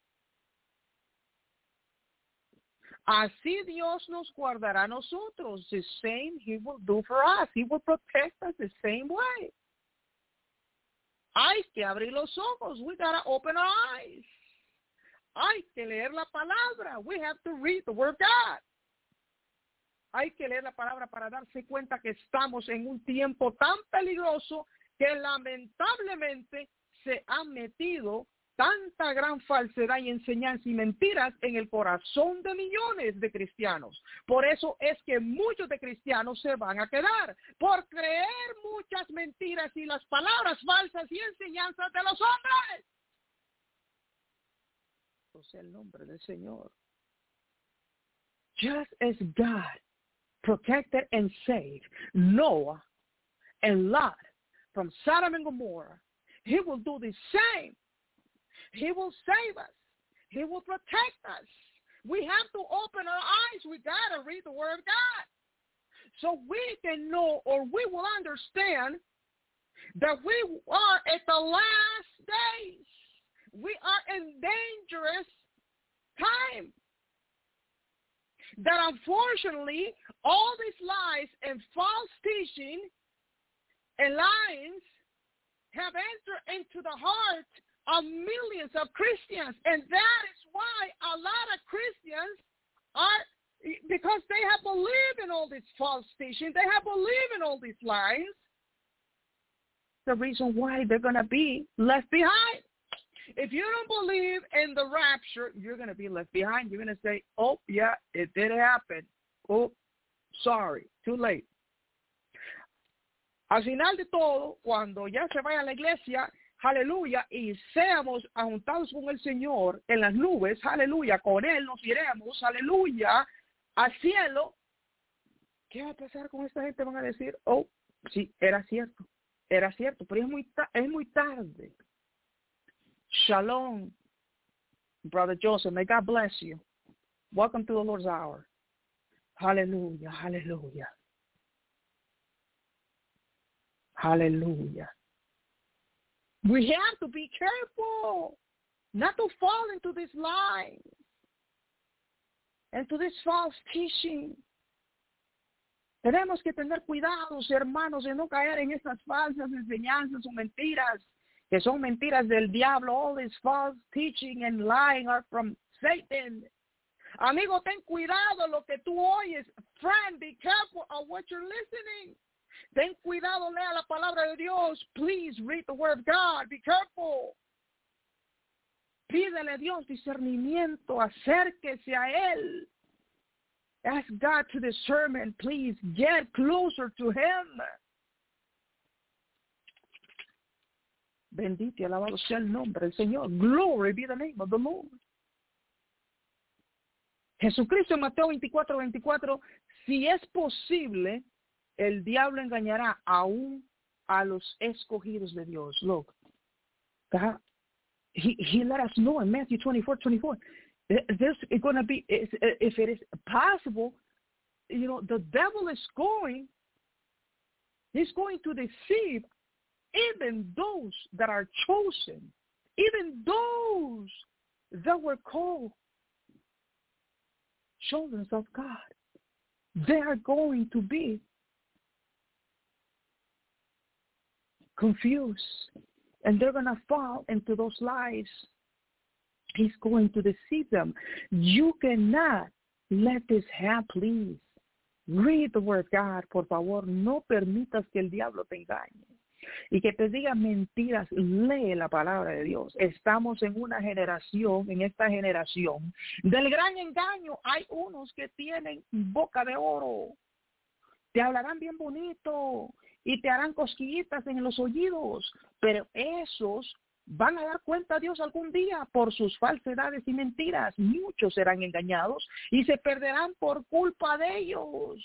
Así Dios nos guardará a nosotros. The same he will do for us. He will protect us the same way. Hay que abrir los ojos. We gotta open our eyes. Hay que leer la palabra. We have to read the word of God. Hay que leer la palabra para darse cuenta que estamos en un tiempo tan peligroso que lamentablemente se ha metido tanta gran falsedad y enseñanza y mentiras en el corazón de millones de cristianos. Por eso es que muchos de cristianos se van a quedar, por creer muchas mentiras y las palabras falsas y enseñanzas de los hombres. Ese es el nombre del Señor. Just as God protected and saved Noah and Lot from Sodom and Gomorrah, he will do the same. He will save us. He will protect us. We have to open our eyes. We got to read the word of God so we can know, or we will understand that we are at the last days. We are in dangerous time. That unfortunately, all these lies and false teaching and lies have entered into the heart of millions of Christians. And that is why a lot of Christians are, because they have believed in all this false teaching, they have believed in all these lies, the reason why they're going to be left behind. If if you don't believe in the rapture, you're going to be left behind. You're going to say, oh, yeah, it did happen. Oh, sorry, too late. Al final de todo, cuando ya se vaya a la iglesia, aleluya, y seamos juntados con el Señor en las nubes, aleluya, con Él nos iremos, aleluya, al cielo, ¿qué va a pasar con esta gente? Van a decir, oh, sí, era cierto, era cierto, pero es muy, es muy tarde. Shalom, Brother Joseph, may God bless you. Welcome to the Lord's hour. Hallelujah, hallelujah. Hallelujah. We have to be careful not to fall into this lie and to this false teaching. Tenemos que tener cuidados, hermanos, de no caer en estas falsas enseñanzas o mentiras, que son mentiras del diablo. All this false teaching and lying are from Satan. Amigo, ten cuidado lo que tú oyes. Friend, be careful of what you're listening. Ten cuidado, lea la palabra de Dios. Please read the word of God. Be careful. Pídele a Dios discernimiento. Acérquese a Él. Ask God to discern and please get closer to Him. Bendito y alabado sea el nombre del Señor. Glory be the name of the Lord. Jesucristo en Mateo veinticuatro, veinticuatro, si es posible, el diablo engañará aún a los escogidos de Dios. Look, God, he, he let us know in Matthew twenty-four, twenty-four, there's going to be, if it is possible, you know, the devil is going, he's going to deceive even those that are chosen, even those that were called children of God. They are going to be confused, and they're going to fall into those lies. He's going to deceive them. You cannot let this happen, please. Read the word of God, por favor. No permitas que el diablo te engañe y que te diga mentiras. Lee la palabra de Dios. Estamos en una generación, en esta generación del gran engaño. Hay unos que tienen boca de oro. Te hablarán bien bonito y te harán cosquillitas en los oídos, pero esos van a dar cuenta a Dios algún día por sus falsedades y mentiras. Muchos serán engañados y se perderán por culpa de ellos.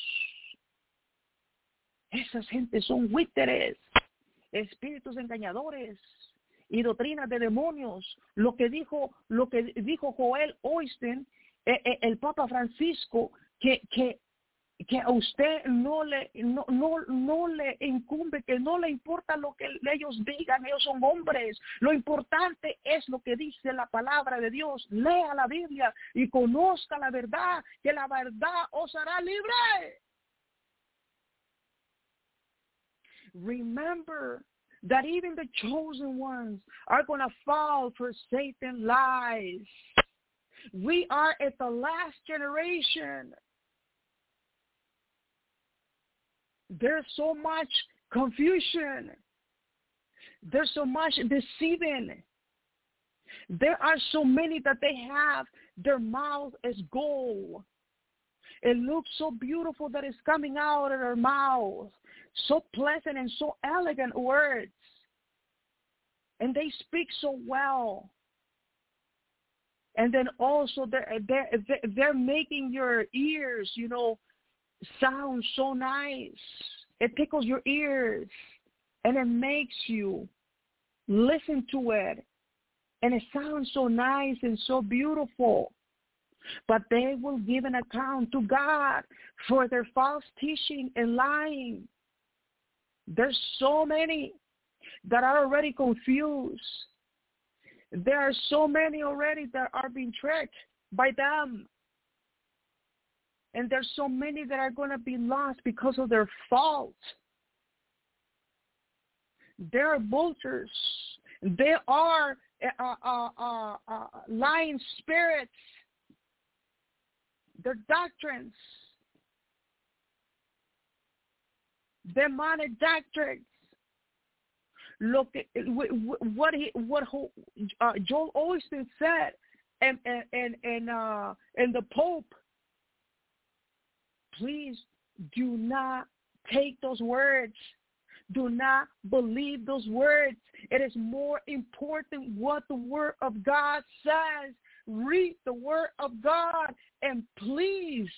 Esas gentes son buitres, espíritus engañadores y doctrinas de demonios. Lo que dijo, lo que dijo Joel Osteen, eh, eh, el Papa Francisco, que que que a usted no le no, no no le incumbe, que no le importa lo que ellos digan, ellos son hombres. Lo importante es lo que dice la palabra de Dios. Lea la Biblia y conozca la verdad, que la verdad os hará libre. Remember that even the chosen ones are going to fall for Satan's lies. We are at the last generation. There's so much confusion. There's so much deceiving. There are so many that they have their mouth as gold. It looks so beautiful that it's coming out of their mouth. So pleasant and so elegant words. And they speak so well. And then also they're, they're, they're making your ears, you know, sound so nice. It tickles your ears and it makes you listen to it, and it sounds so nice and so beautiful. But they will give an account to God for their false teaching and lying. There's so many that are already confused. There are so many already that are being tricked by them. And there's so many that are going to be lost because of their fault. There are vultures. There are uh, uh, uh, uh, lying spirits. Their doctrines. Demonic doctrines. lo que, what he, what uh, Joel Osteen said, and and and and, uh, and the Pope. Please do not take those words. Do not believe those words. It is more important what the Word of God says. Read the Word of God, and please,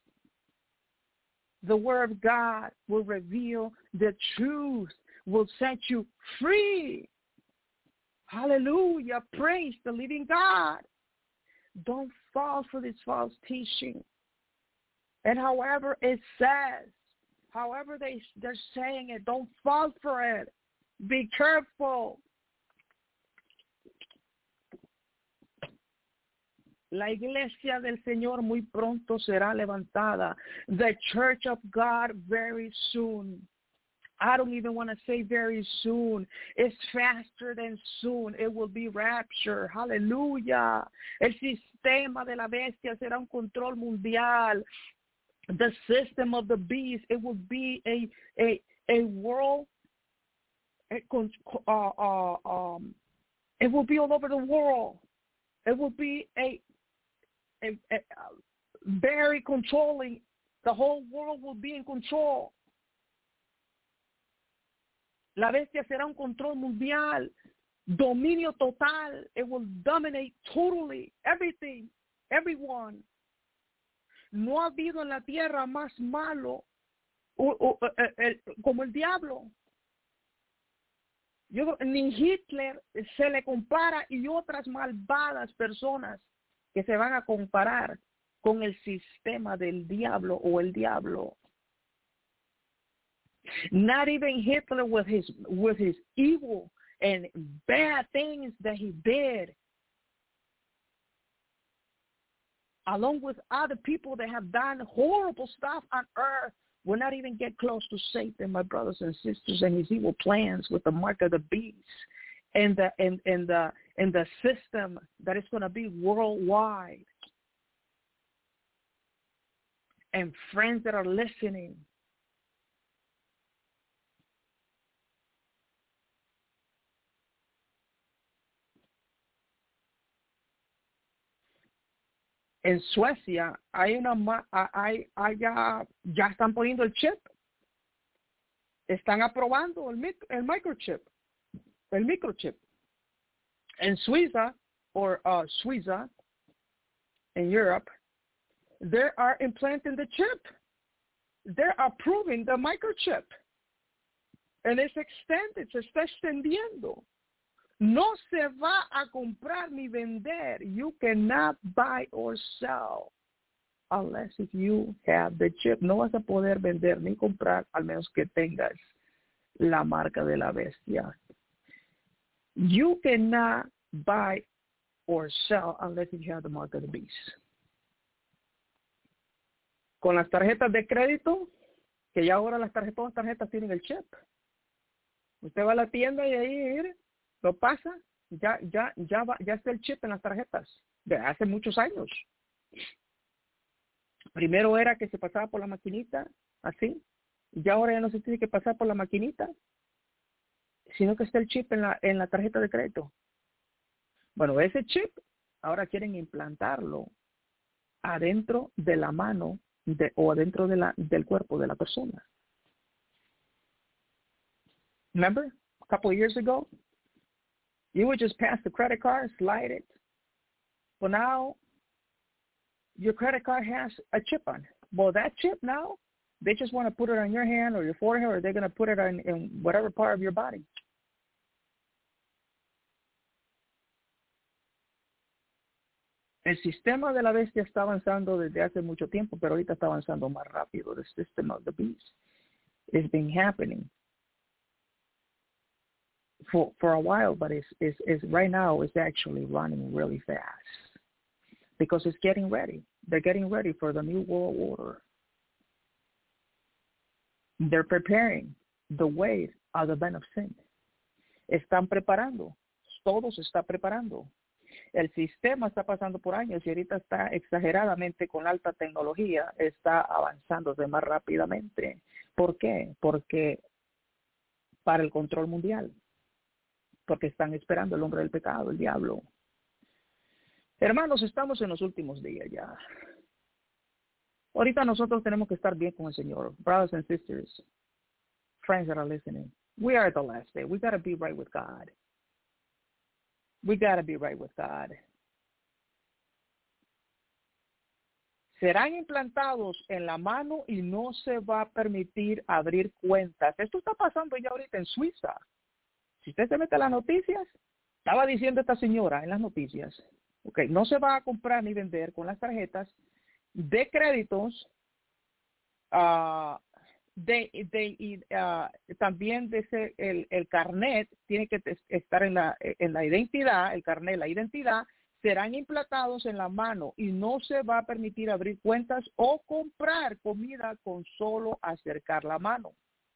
the Word of God will reveal the truth, will set you free. Hallelujah. Praise the living God. Don't fall for this false teaching. And however it says, however they, they're saying it, don't fall for it. Be careful. La iglesia del Señor muy pronto será levantada. The church of God very soon. I don't even want to say very soon. It's faster than soon. It will be rapture. Hallelujah. El sistema de la bestia será un control mundial. The system of the beast, it will be a a a world. Uh, uh, um, it will be all over the world. It will be a, a, a very controlling. The whole world will be in control. La bestia será un control mundial, dominio total. It will dominate totally everything, everyone. No ha habido en la tierra más malo o, o, el, el, como el diablo. Yo, ni Hitler se le compara y otras malvadas personas que se van a comparar con el sistema del diablo o el diablo. Not even Hitler with his with his evil and bad things that he did, along with other people that have done horrible stuff on earth, will not even get close to Satan, my brothers and sisters, and his evil plans with the mark of the beast and the and, and the and the system that is going to be worldwide. And friends that are listening, en Suecia hay una hay, hay ya, ya están poniendo el chip, están aprobando el, el microchip, el microchip. En Suiza or uh, Suiza in Europe, they are implanting the chip. They're approving the microchip, and it's extended, se está extendiendo. No se va a comprar ni vender. You cannot buy or sell unless if you have the chip. No vas a poder vender ni comprar al menos que tengas la marca de la bestia. You cannot buy or sell unless if you have the mark of the beast. Con las tarjetas de crédito, que ya ahora las tarjetas, todas las tarjetas tienen el chip. Usted va a la tienda y ahí, mire, lo pasa, ya ya ya va, ya está el chip en las tarjetas de hace muchos años. Primero era que se pasaba por la maquinita, así, y ya ahora ya no se tiene que pasar por la maquinita, sino que está el chip en la en la tarjeta de crédito. Bueno, ese chip ahora quieren implantarlo adentro de la mano de, o adentro de la del cuerpo de la persona. Remember, a couple of years ago, you would just pass the credit card, slide it. Well, now your credit card has a chip on it. Well, that chip now, they just want to put it on your hand or your forehead, or they're going to put it on in whatever part of your body. El sistema de la bestia está avanzando desde hace mucho tiempo, pero ahorita está avanzando más rápido. The system of the beast is been happening for for a while, but it's, it's, it's right now it's actually running really fast because it's getting ready. They're getting ready for the new world order. They're preparing the way of the man of sin. Están preparando. Todo se está preparando. El sistema está pasando por años y ahorita está exageradamente con alta tecnología, está avanzándose más rápidamente. ¿Por qué? Porque para el control mundial. porque están esperando el hombre del pecado, el diablo. Hermanos, estamos en los últimos días ya. Ahorita nosotros tenemos que estar bien con el Señor. Brothers and sisters, friends that are listening, we are at the last day. We got to be right with God. We got to be right with God. Serán implantados en la mano y no se va a permitir abrir cuentas. Esto está pasando ya ahorita en Suiza. Si usted se mete a las noticias, estaba diciendo esta señora en las noticias, okay, no se va a comprar ni vender con las tarjetas de créditos, uh, de, de, uh, también de ese, el, el carnet tiene que estar en la, en la identidad, el carnet, la identidad, serán implantados en la mano y no se va a permitir abrir cuentas o comprar comida con solo acercar la mano.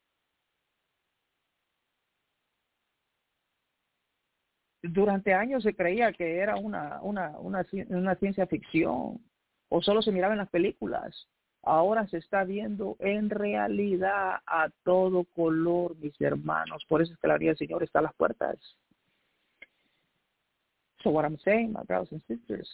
Durante años se creía que era una, una, una, una ciencia ficción o solo se miraba en las películas. Ahora se está viendo en realidad a todo color, mis hermanos. Por eso es que la venida del Señor está a las puertas. So what I'm saying, my brothers and sisters,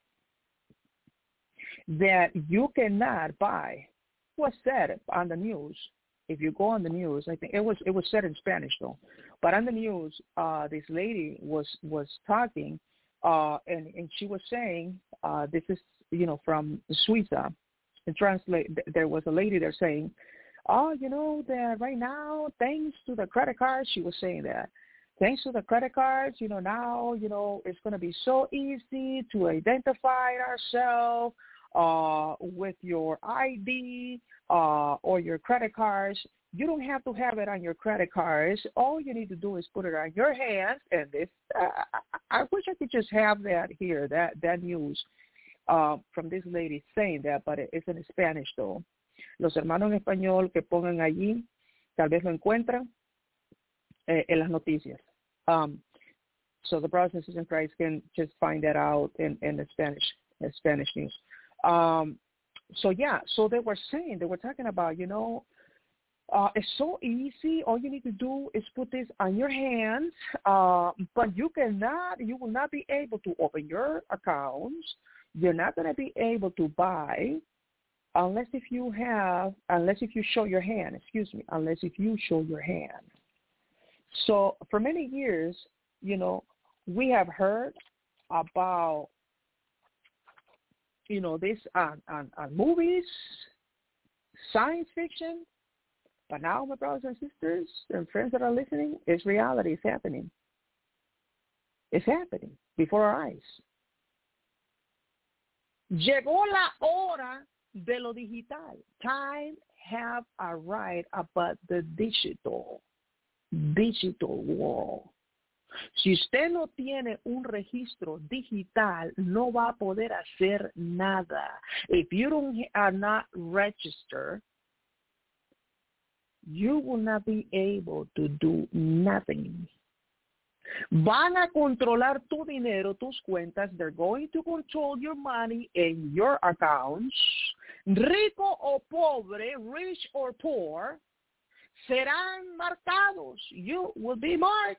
that you cannot buy, was said on the news. If you go on the news, I think it was it was said in Spanish though, but on the news, uh, this lady was was talking, uh, and and she was saying, uh, this is you know from Suiza. And translate, there was a lady there saying, oh, you know that right now, thanks to the credit cards, she was saying that. Thanks to the credit cards, you know, now, you know, it's going to be so easy to identify ourselves uh, with your I D uh, or your credit cards. You don't have to have it on your credit cards. All you need to do is put it on your hands. And this, uh, I, I wish I could just have that here, that, that news uh, from this lady saying that, but it's in Spanish, though. Los hermanos en español que pongan allí, tal vez lo encuentran. Eh, en las noticias. Um, so the brothers and sisters in Christ can just find that out in, in the Spanish, in Spanish news. Um, so yeah, so they were saying, they were talking about, you know, uh, it's so easy. All you need to do is put this on your hands, uh, but you cannot, you will not be able to open your accounts. You're not going to be able to buy unless if you have, unless if you show your hand, excuse me, unless if you show your hand. So for many years, you know, we have heard about, you know, this on, on, on movies, science fiction, but now, my brothers and sisters and friends that are listening, it's reality. It's happening. It's happening before our eyes. Llegó la hora de lo digital. Time have arrived about the digital. Digital world. Si usted no tiene un registro digital, no va a poder hacer nada. If you don't are not registered, you will not be able to do nothing. Van a controlar tu dinero, tus cuentas. They're going to control your money in your accounts. Rico o pobre, rich or poor, serán marcados. You will be marked.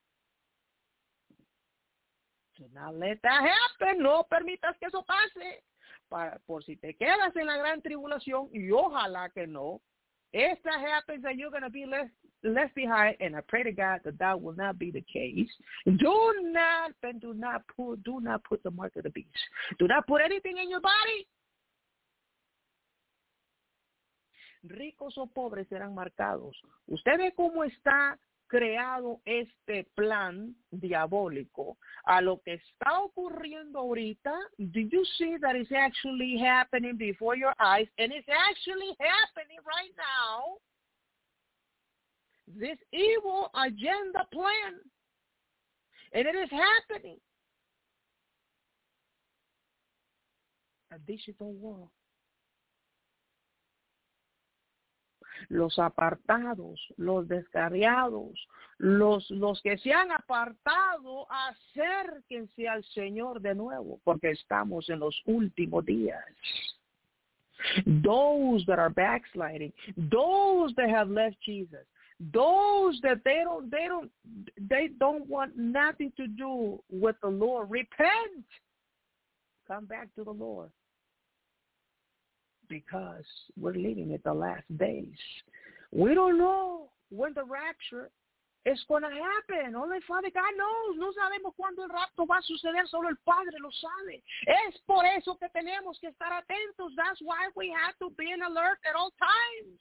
Do not let that happen. No permitas que eso pase. Para, por si te quedas en la gran tribulación, y ojalá que no, if that happens and you're going to be left, left behind, and I pray to God that that will not be the case, do not, and do not put, do not put the mark of the beast. Do not put anything in your body. Ricos o pobres serán marcados. Usted ve cómo está creado este plan diabólico a lo que está ocurriendo ahorita. Do you see that it's actually happening before your eyes? And it's actually happening right now. This evil agenda plan. And it is happening. A digital world. Los apartados, los descarriados, los, los que se han apartado, acérquense al Señor de nuevo, porque estamos en los últimos días. Those that are backsliding, those that have left Jesus, Those that they don't, they don't, they don't want nothing to do with the Lord. Repent. Come back to the Lord. Because we're living at the last days. We don't know when the rapture is going to happen. Only Father God knows. No sabemos cuándo el rapto va a suceder. Solo el Padre lo sabe. Es por eso que tenemos que estar atentos. That's why we have to be on alert at all times.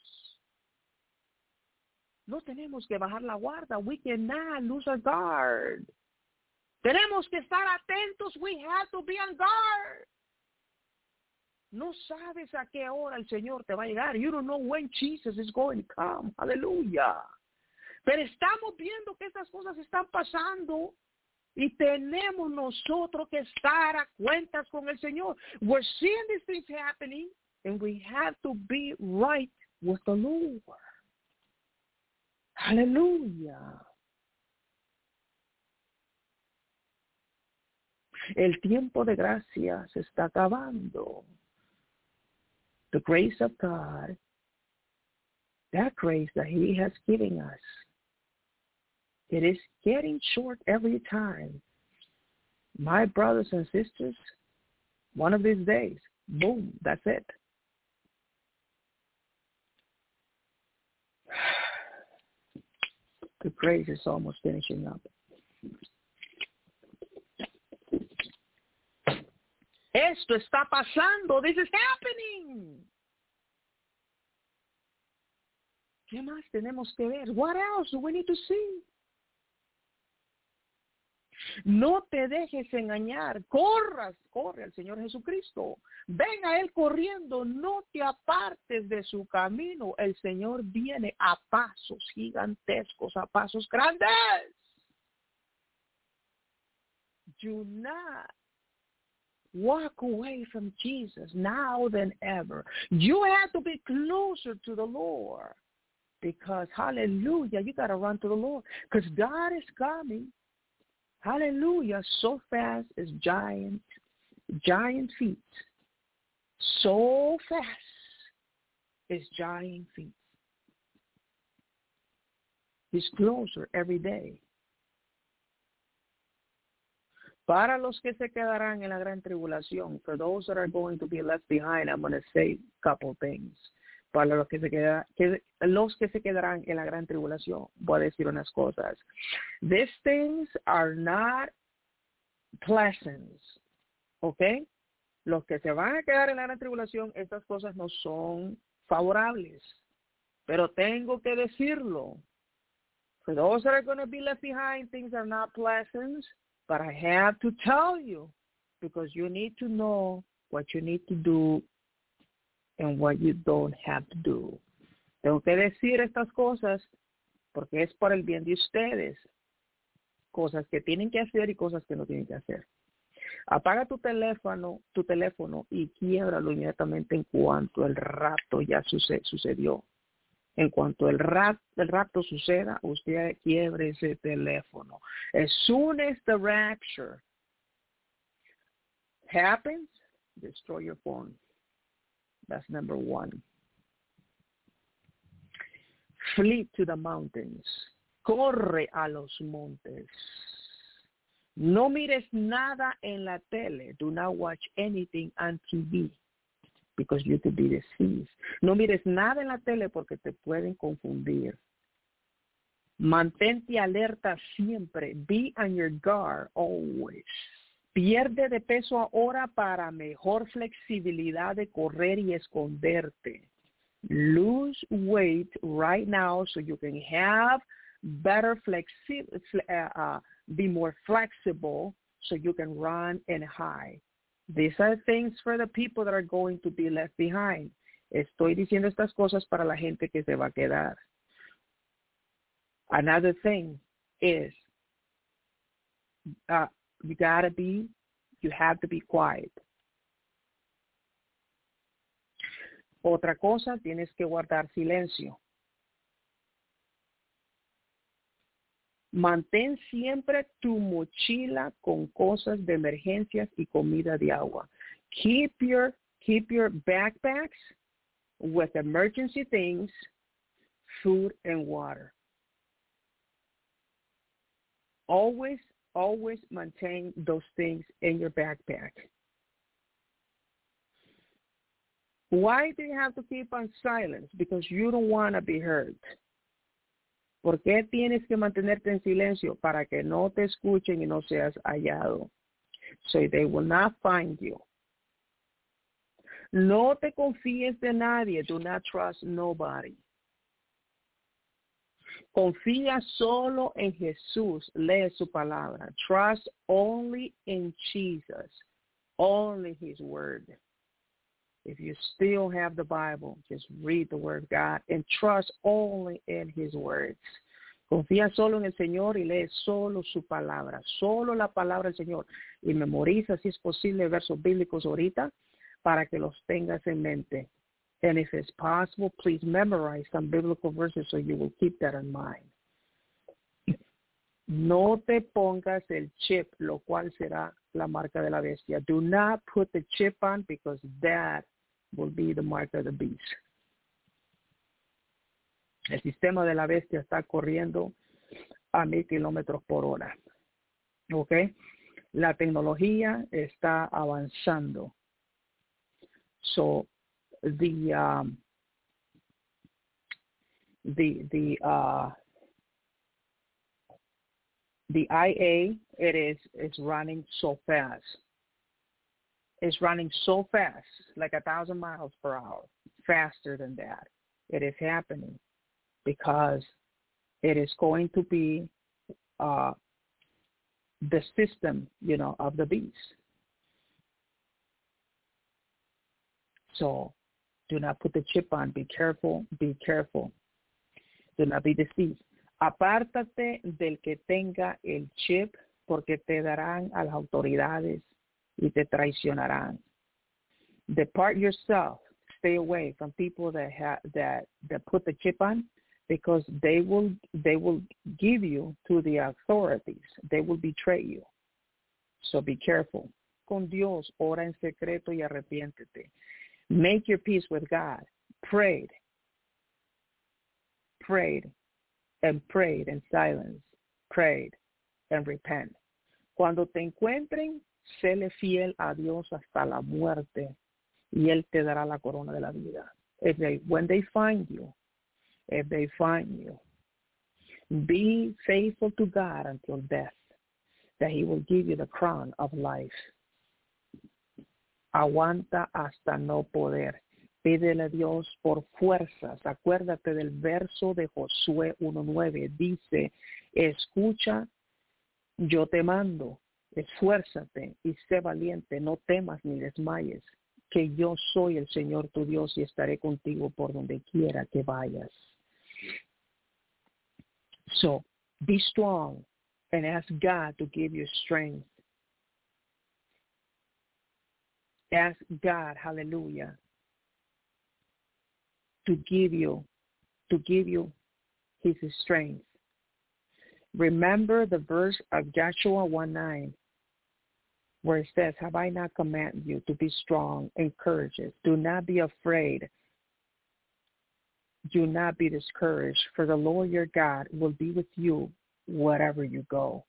No tenemos que bajar la guarda. We cannot lose our guard. Tenemos que estar atentos. We have to be on guard. No sabes a qué hora el Señor te va a llegar. You don't know when Jesus is going to come. Aleluya. Pero estamos viendo que estas cosas están pasando y tenemos nosotros que estar a cuentas con el Señor. We're seeing these things happening and we have to be right with the Lord. Aleluya. El tiempo de gracia se está acabando. The grace of God, that grace that He has given us, it is getting short every time. My brothers and sisters, one of these days, boom, that's it. The grace is almost finishing up. Esto está pasando. This is happening. ¿Qué más tenemos que ver? What else do we need to see? No te dejes engañar. Corras, corre al Señor Jesucristo. Ven a Él corriendo. No te apartes de su camino. El Señor viene a pasos gigantescos, a pasos grandes. Do not walk away from Jesus now than ever. You have to be closer to the Lord because, hallelujah, you got to run to the Lord because God is coming. Hallelujah, so fast as giant, giant feet. So fast as giant feet. He's closer every day. Para los que se quedarán en la gran tribulación, for those that are going to be left behind, I'm going to say a couple things. Para los que, se queda, que, los que se quedarán en la gran tribulación, voy a decir unas cosas. These things are not pleasant, ¿ok? Los que se van a quedar en la gran tribulación, estas cosas no son favorables. Pero tengo que decirlo. For those that are going to be left behind, things are not pleasant. But I have to tell you because you need to know what you need to do and what you don't have to do. Tengo que decir estas cosas porque es por el bien de ustedes. Cosas que tienen que hacer y cosas que no tienen que hacer. Apaga tu teléfono, tu teléfono y quiébralo inmediatamente en cuanto el rapto ya suce- sucedió. En cuanto el, rap, el rapto suceda, usted quiebre ese teléfono. As soon as the rapture happens, destroy your phone. That's number one. Flee to the mountains. Corre a los montes. No mires nada en la tele. Do not watch anything on T V. Because you could be deceived. No mires nada en la tele porque te pueden confundir. Mantente alerta siempre. Be on your guard always. Pierde de peso ahora para mejor flexibilidad de correr y esconderte. Lose weight right now so you can have better flexi- uh, uh, be more flexible so you can run and hide. These are things for the people that are going to be left behind. Estoy diciendo estas cosas para la gente que se va a quedar. Another thing is, uh, you gotta be, you have to be quiet. Otra cosa, tienes que guardar silencio. Mantén siempre tu mochila con cosas de emergencias y comida de agua. Keep your, keep your backpacks with emergency things, food and water. always, always maintain those things in your backpack. Why do you have to keep on silence? Because you don't want to be heard. ¿Por qué tienes que mantenerte en silencio? Para que no te escuchen y no seas hallado. So they will not find you. No te confíes de nadie. Do not trust nobody. Confía solo en Jesús. Lee su palabra. Trust only in Jesus. Only his word. If you still have the Bible, just read the word of God and trust only in his words. Confía solo en el Señor y lee solo su palabra. Solo la palabra del Señor. Y memoriza, si es posible, versos bíblicos ahorita para que los tengas en mente. And if it's possible, please memorize some biblical verses so you will keep that in mind. No te pongas el chip, lo cual será la marca de la bestia. Do not put the chip on because that will be the mark of the beast. El sistema de la bestia está corriendo a mil kilómetros por hora. ¿Ok? La tecnología está avanzando. So, the um, the the uh, the I A it is is running so fast. It's running so fast, like a thousand miles per hour, faster than that. It is happening because it is going to be uh, the system, you know, of the beast. So do not put the chip on. Be careful. Be careful. Do not be deceived. Apártate del que tenga el chip, porque te darán a las autoridades y te traicionarán. Depart yourself. Stay away from people that ha- that that put the chip on, because they will they will give you to the authorities. They will betray you. So be careful. Con Dios, ora en secreto y arrepiéntete. Make your peace with God. Prayed. Prayed and prayed in silence. Prayed and repent. Cuando te encuentren, séle fiel a Dios hasta la muerte y Él te dará la corona de la vida. If they, when they find you, if they find you, be faithful to God until death, that He will give you the crown of life. Aguanta hasta no poder. Pídele a Dios por fuerzas. Acuérdate del verso de Josué uno nueve. Dice, escucha, yo te mando, esfuérzate y sé valiente, no temas ni desmayes, que yo soy el Señor tu Dios y estaré contigo por donde quiera que vayas. So, be strong and ask God to give you strength. Ask God, hallelujah, to give you, to give you his strength. Remember the verse of Joshua one nine, where it says, have I not commanded you to be strong and courageous? Do not be afraid. Do not be discouraged, for the Lord your God will be with you wherever you go.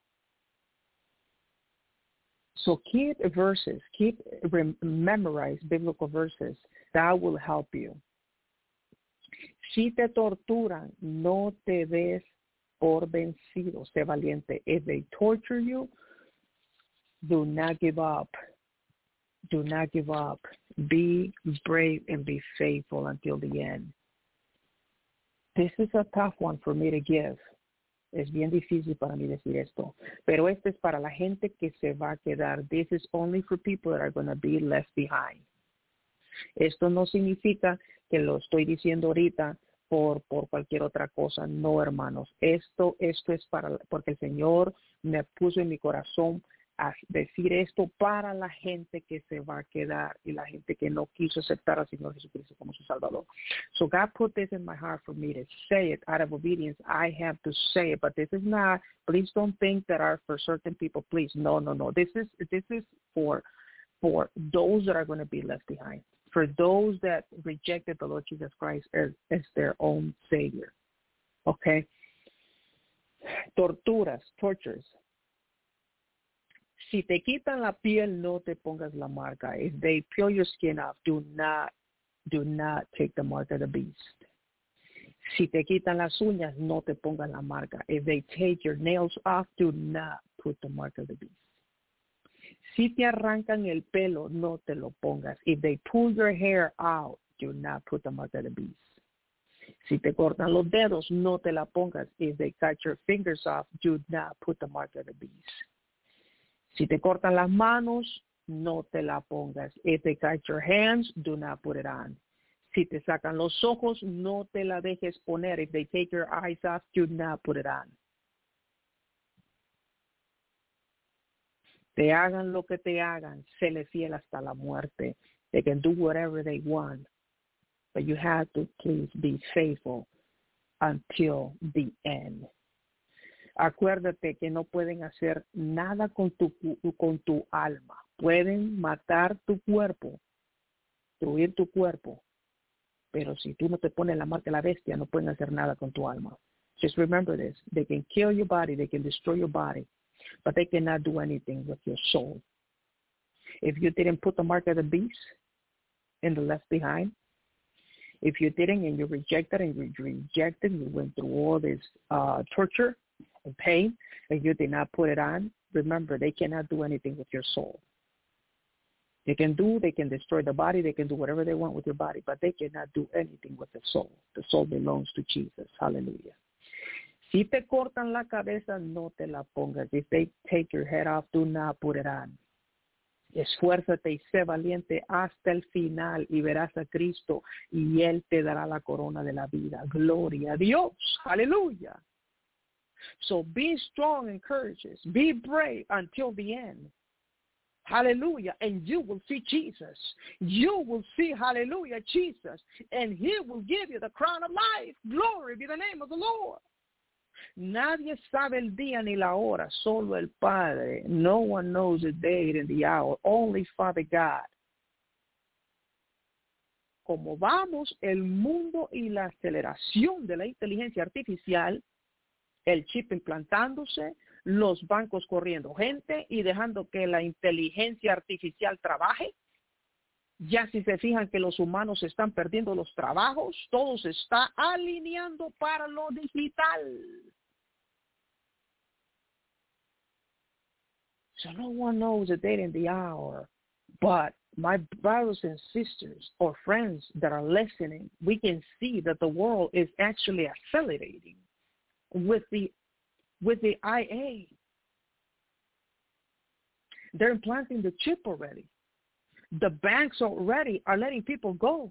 So keep verses, keep memorize biblical verses. That will help you. Si te torturan, no te des por vencido. Sé valiente. If they torture you, do not give up. Do not give up. Be brave and be faithful until the end. This is a tough one for me to give. Es bien difícil para mí decir esto. Pero este es para la gente que se va a quedar. This is only for people that are going to be left behind. Esto no significa que lo estoy diciendo ahorita por, por cualquier otra cosa. No, hermanos. Esto, esto es para, porque el Señor me puso en mi corazón a decir esto para la gente que se va a quedar y la gente que no quiso aceptar al Señor Jesucristo como su Salvador. So God put this in my heart for me to say it out of obedience. I have to say it, but this is not, please don't think that are for certain people, please. No, no, no. This is, this is for, for those that are going to be left behind, for those that rejected the Lord Jesus Christ as, as their own Savior. Okay? Torturas, tortures. Si te quitan la piel, no te pongas la marca. If they peel your skin off, do not, do not take the mark of the beast. Si te quitan las uñas, no te pongas la marca. If they take your nails off, do not put the mark of the beast. Si te arrancan el pelo, no te lo pongas. If they pull your hair out, do not put the mark of the beast. Si te cortan los dedos, no te la pongas. If they cut your fingers off, do not put the mark of the beast. Si te cortan las manos, no te la pongas. If they cut your hands, do not put it on. Si te sacan los ojos, no te la dejes poner. If they take your eyes off, do not put it on. Te hagan lo que te hagan, séle fiel hasta la muerte. They can do whatever they want, but you have to please be faithful until the end. Acuérdate que no pueden hacer nada con tu, con tu alma. Pueden matar tu cuerpo, destruir tu cuerpo, pero si tú no te pones la marca de la bestia, no pueden hacer nada con tu alma. Just remember this. They can kill your body, they can destroy your body, but they cannot do anything with your soul. If you didn't put the mark of the beast in the left behind, if you didn't and you rejected and you rejected, you went through all this uh, torture and pain, and you did not put it on, remember, they cannot do anything with your soul. They can do, they can destroy the body, they can do whatever they want with your body, but they cannot do anything with the soul. The soul belongs to Jesus. Hallelujah. Si te cortan la cabeza, no te la pongas. If they take your head off, do not put it on. Esfuérzate y sé valiente hasta el final y verás a Cristo y Él te dará la corona de la vida. Gloria a Dios. Hallelujah. So be strong and courageous. Be brave until the end. Hallelujah. And you will see Jesus. You will see, hallelujah, Jesus. And He will give you the crown of life. Glory be the name of the Lord. Nadie sabe el día ni la hora, solo el Padre. No one knows the day and the hour, only Father God. Como vamos, el mundo y la aceleración de la inteligencia artificial, el chip implantándose, los bancos corriendo gente y dejando que la inteligencia artificial trabaje. Ya si se fijan que los humanos están perdiendo los trabajos, todo se está alineando para lo digital. So no one knows the day and the hour, but my brothers and sisters or friends that are listening, we can see that the world is actually accelerating with the with the I A. They're implanting the chip already. The banks already are letting people go.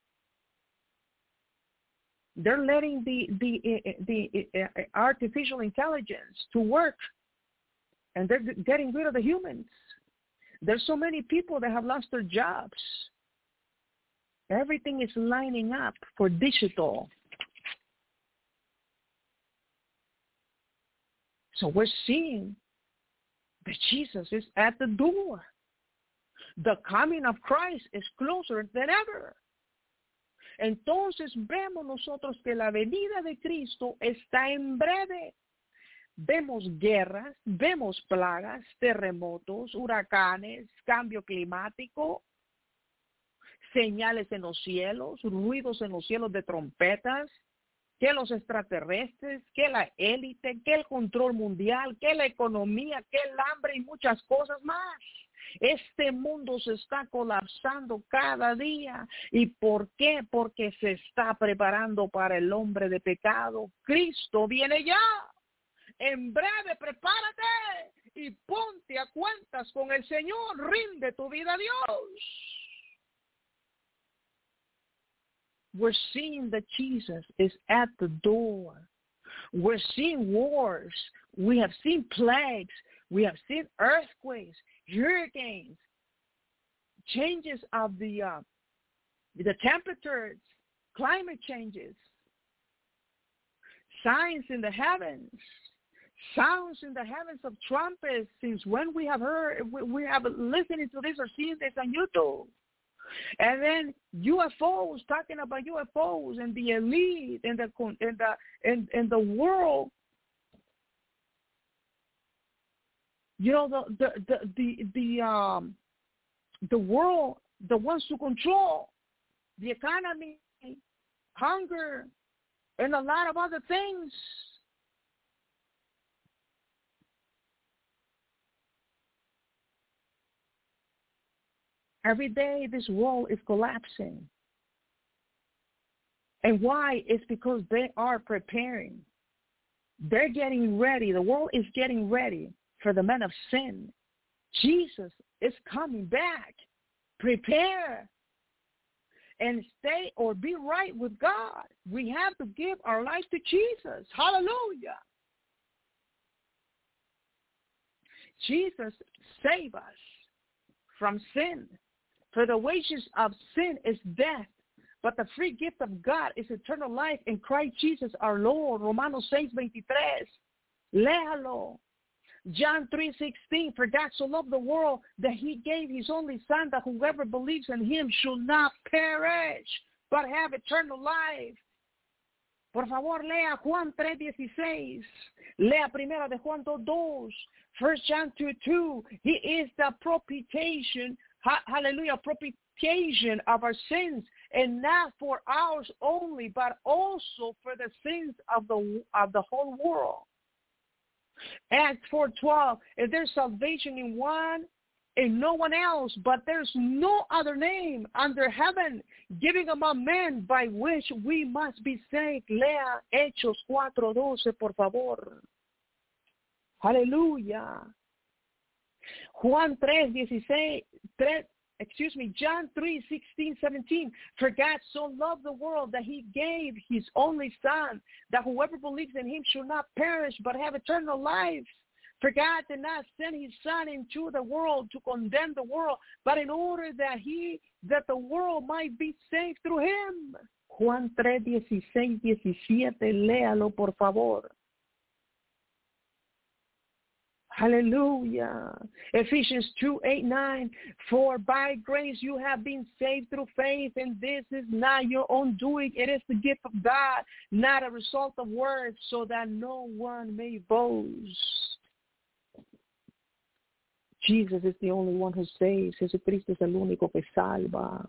They're letting the the the, the artificial intelligence to work, and they're getting rid of the humans. There's so many people that have lost their jobs. Everything is lining up for digital. So we're seeing that Jesus is at the door. The coming of Christ is closer than ever. Entonces vemos nosotros que la venida de Cristo está en breve. Vemos guerras, vemos plagas, terremotos, huracanes, cambio climático, señales en los cielos, ruidos en los cielos de trompetas, que los extraterrestres, que la élite, que el control mundial, que la economía, que el hambre y muchas cosas más. Este mundo se está colapsando cada día. ¿Y por qué? Porque se está preparando para el hombre de pecado. Cristo viene ya. En breve, prepárate y ponte a cuentas con el Señor. Rinde tu vida a Dios. We're seeing that Jesus is at the door. We're seeing wars. We have seen plagues. We have seen earthquakes, hurricanes, changes of the uh, the temperatures, climate changes, signs in the heavens, sounds in the heavens of trumpets. Since when we have heard, we, we have listening to this or seen this on YouTube. And then U F Os, talking about U F Os and the elite and the and the and, and the world You know, the the the the, the um the world, the ones who control the economy, hunger, and a lot of other things. Every day this world is collapsing. And why? It's because they are preparing. They're getting ready. The world is getting ready for the man of sin. Jesus is coming back. Prepare and stay or be right with God. We have to give our lives to Jesus. Hallelujah. Jesus save us from sin. For the wages of sin is death, but the free gift of God is eternal life in Christ Jesus our Lord. Romanos six veintitrés. Léalo. John three sixteen. For God so loved the world that he gave his only Son, that whoever believes in him shall not perish, but have eternal life. Por favor, lea Juan tres dieciséis. Lea primera de Juan dos dos. First John two two. He is the propitiation, hallelujah, propitiation of our sins, and not for ours only, but also for the sins of the of the whole world. Acts four twelve. If there's salvation in one and no one else, but there's no other name under heaven given among men by which we must be saved. Lea Hechos four doce, por favor. Hallelujah. Juan tres dieciséis, tres, excuse me, John three sixteen, seventeen. For God so loved the world that he gave his only Son, that whoever believes in him shall not perish but have eternal life. For God did not send his Son into the world to condemn the world, but in order that he that the world might be saved through him. Juan tres dieciséis, diecisiete, léalo por favor. Hallelujah. Ephesians two, eight, nine. For by grace you have been saved through faith, and this is not your own doing. It is the gift of God, not a result of works, so that no one may boast. Jesus is the only one who saves. Jesucristo es el único que salva.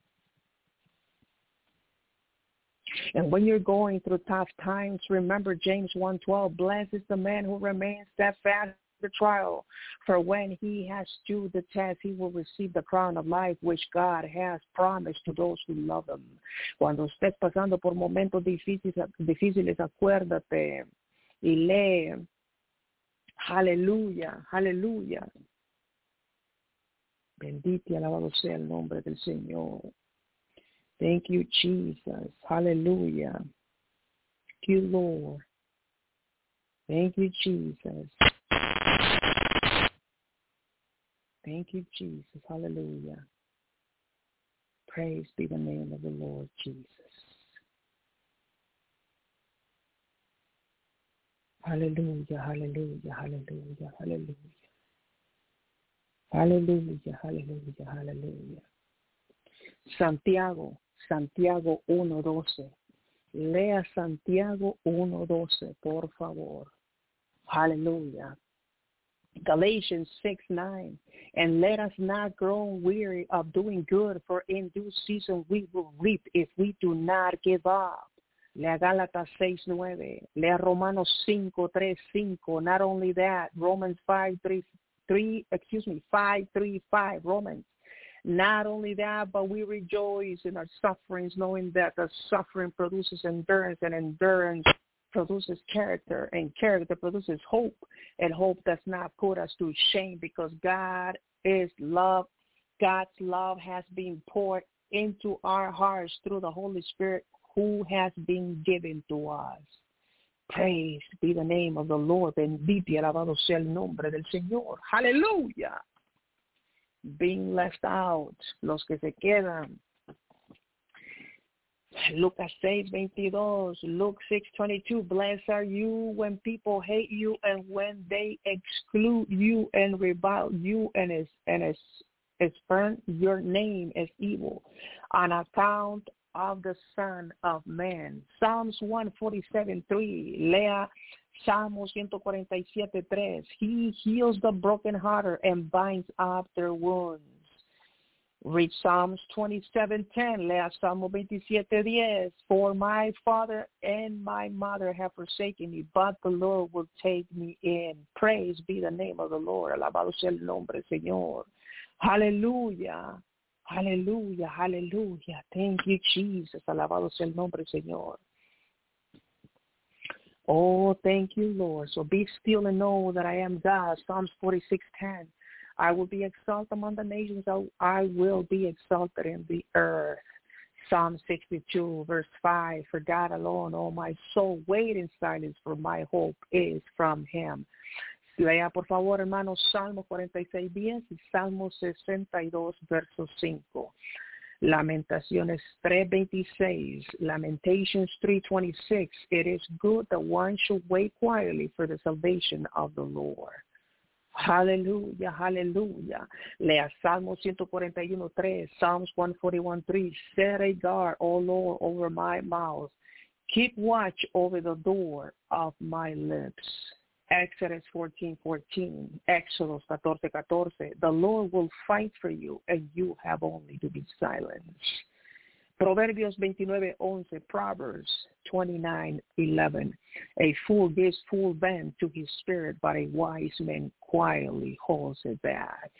And when you're going through tough times, remember James one twelve. Blessed is the man who remains steadfast the trial, for when he has stood the test, he will receive the crown of life which God has promised to those who love him. Cuando estés pasando por momentos difíciles, difíciles, acuérdate y lee. Aleluya, aleluya. Bendito y alabado sea el nombre del Señor. Thank you, Jesus. Hallelujah. Thank you, Lord. Thank you, Jesus. Thank you, Jesus. Hallelujah. Praise be the name of the Lord Jesus. Hallelujah, hallelujah, hallelujah, hallelujah. Hallelujah, hallelujah, hallelujah. Santiago, Santiago uno doce. Lea Santiago uno doce, por favor. Hallelujah. Galatians six nine. And let us not grow weary of doing good, for in due season we will reap if we do not give up. Lea Gálatas seis nueve. Lea Romanos cinco tres cinco. Not only that, Romans five three three, excuse me, five three five, Romans. Not only that, but we rejoice in our sufferings, knowing that the suffering produces endurance, and endurance produces character, and character produces hope, and hope does not put us to shame, because God is love. God's love has been poured into our hearts through the Holy Spirit who has been given to us. Praise be the name of the Lord. Bendito y alabado sea el nombre del Señor. Hallelujah. Being left out, los que se quedan. Lucas six veintidós, Luke six twenty-two. Blessed are you when people hate you and when they exclude you and revile you and is and is spurn your name as evil on account of the Son of Man. Psalms one forty-seven three. Lea Salmo ciento cuarenta y siete, tres. He heals the brokenhearted and binds up their wounds. Read Psalms twenty-seven ten. Lea Salmo veintisiete diez. For my father and my mother have forsaken me, but the Lord will take me in. Praise be the name of the Lord. Alabado sea el nombre, Señor. Aleluya. Aleluya. Aleluya. Thank you, Jesus. Alabado sea el nombre, Señor. Oh, thank you, Lord. So be still and know that I am God. Psalms forty-six ten. I will be exalted among the nations. I will be exalted in the earth. Psalm sixty-two, verse five. For God alone, oh my soul, wait in silence, for my hope is from him. Lea, por favor, hermanos, Salmo cuarenta y seis, diez y Salmo sesenta y dos, verso cinco. Lamentaciones tres veintiséis, Lamentations three twenty-six. It is good that one should wait quietly for the salvation of the Lord. Hallelujah, hallelujah. Lea Salmo ciento cuarenta y uno, tres, Psalms one forty-one, three. Set a guard, O Lord, over my mouth. Keep watch over the door of my lips. Exodus fourteen, fourteen. Exodus fourteen, fourteen. The Lord will fight for you, and you have only to be silent. Proverbios veintinueve, once. Proverbs twenty-nine, eleven. A fool gives full vent to his spirit, but a wise man quietly holds it back.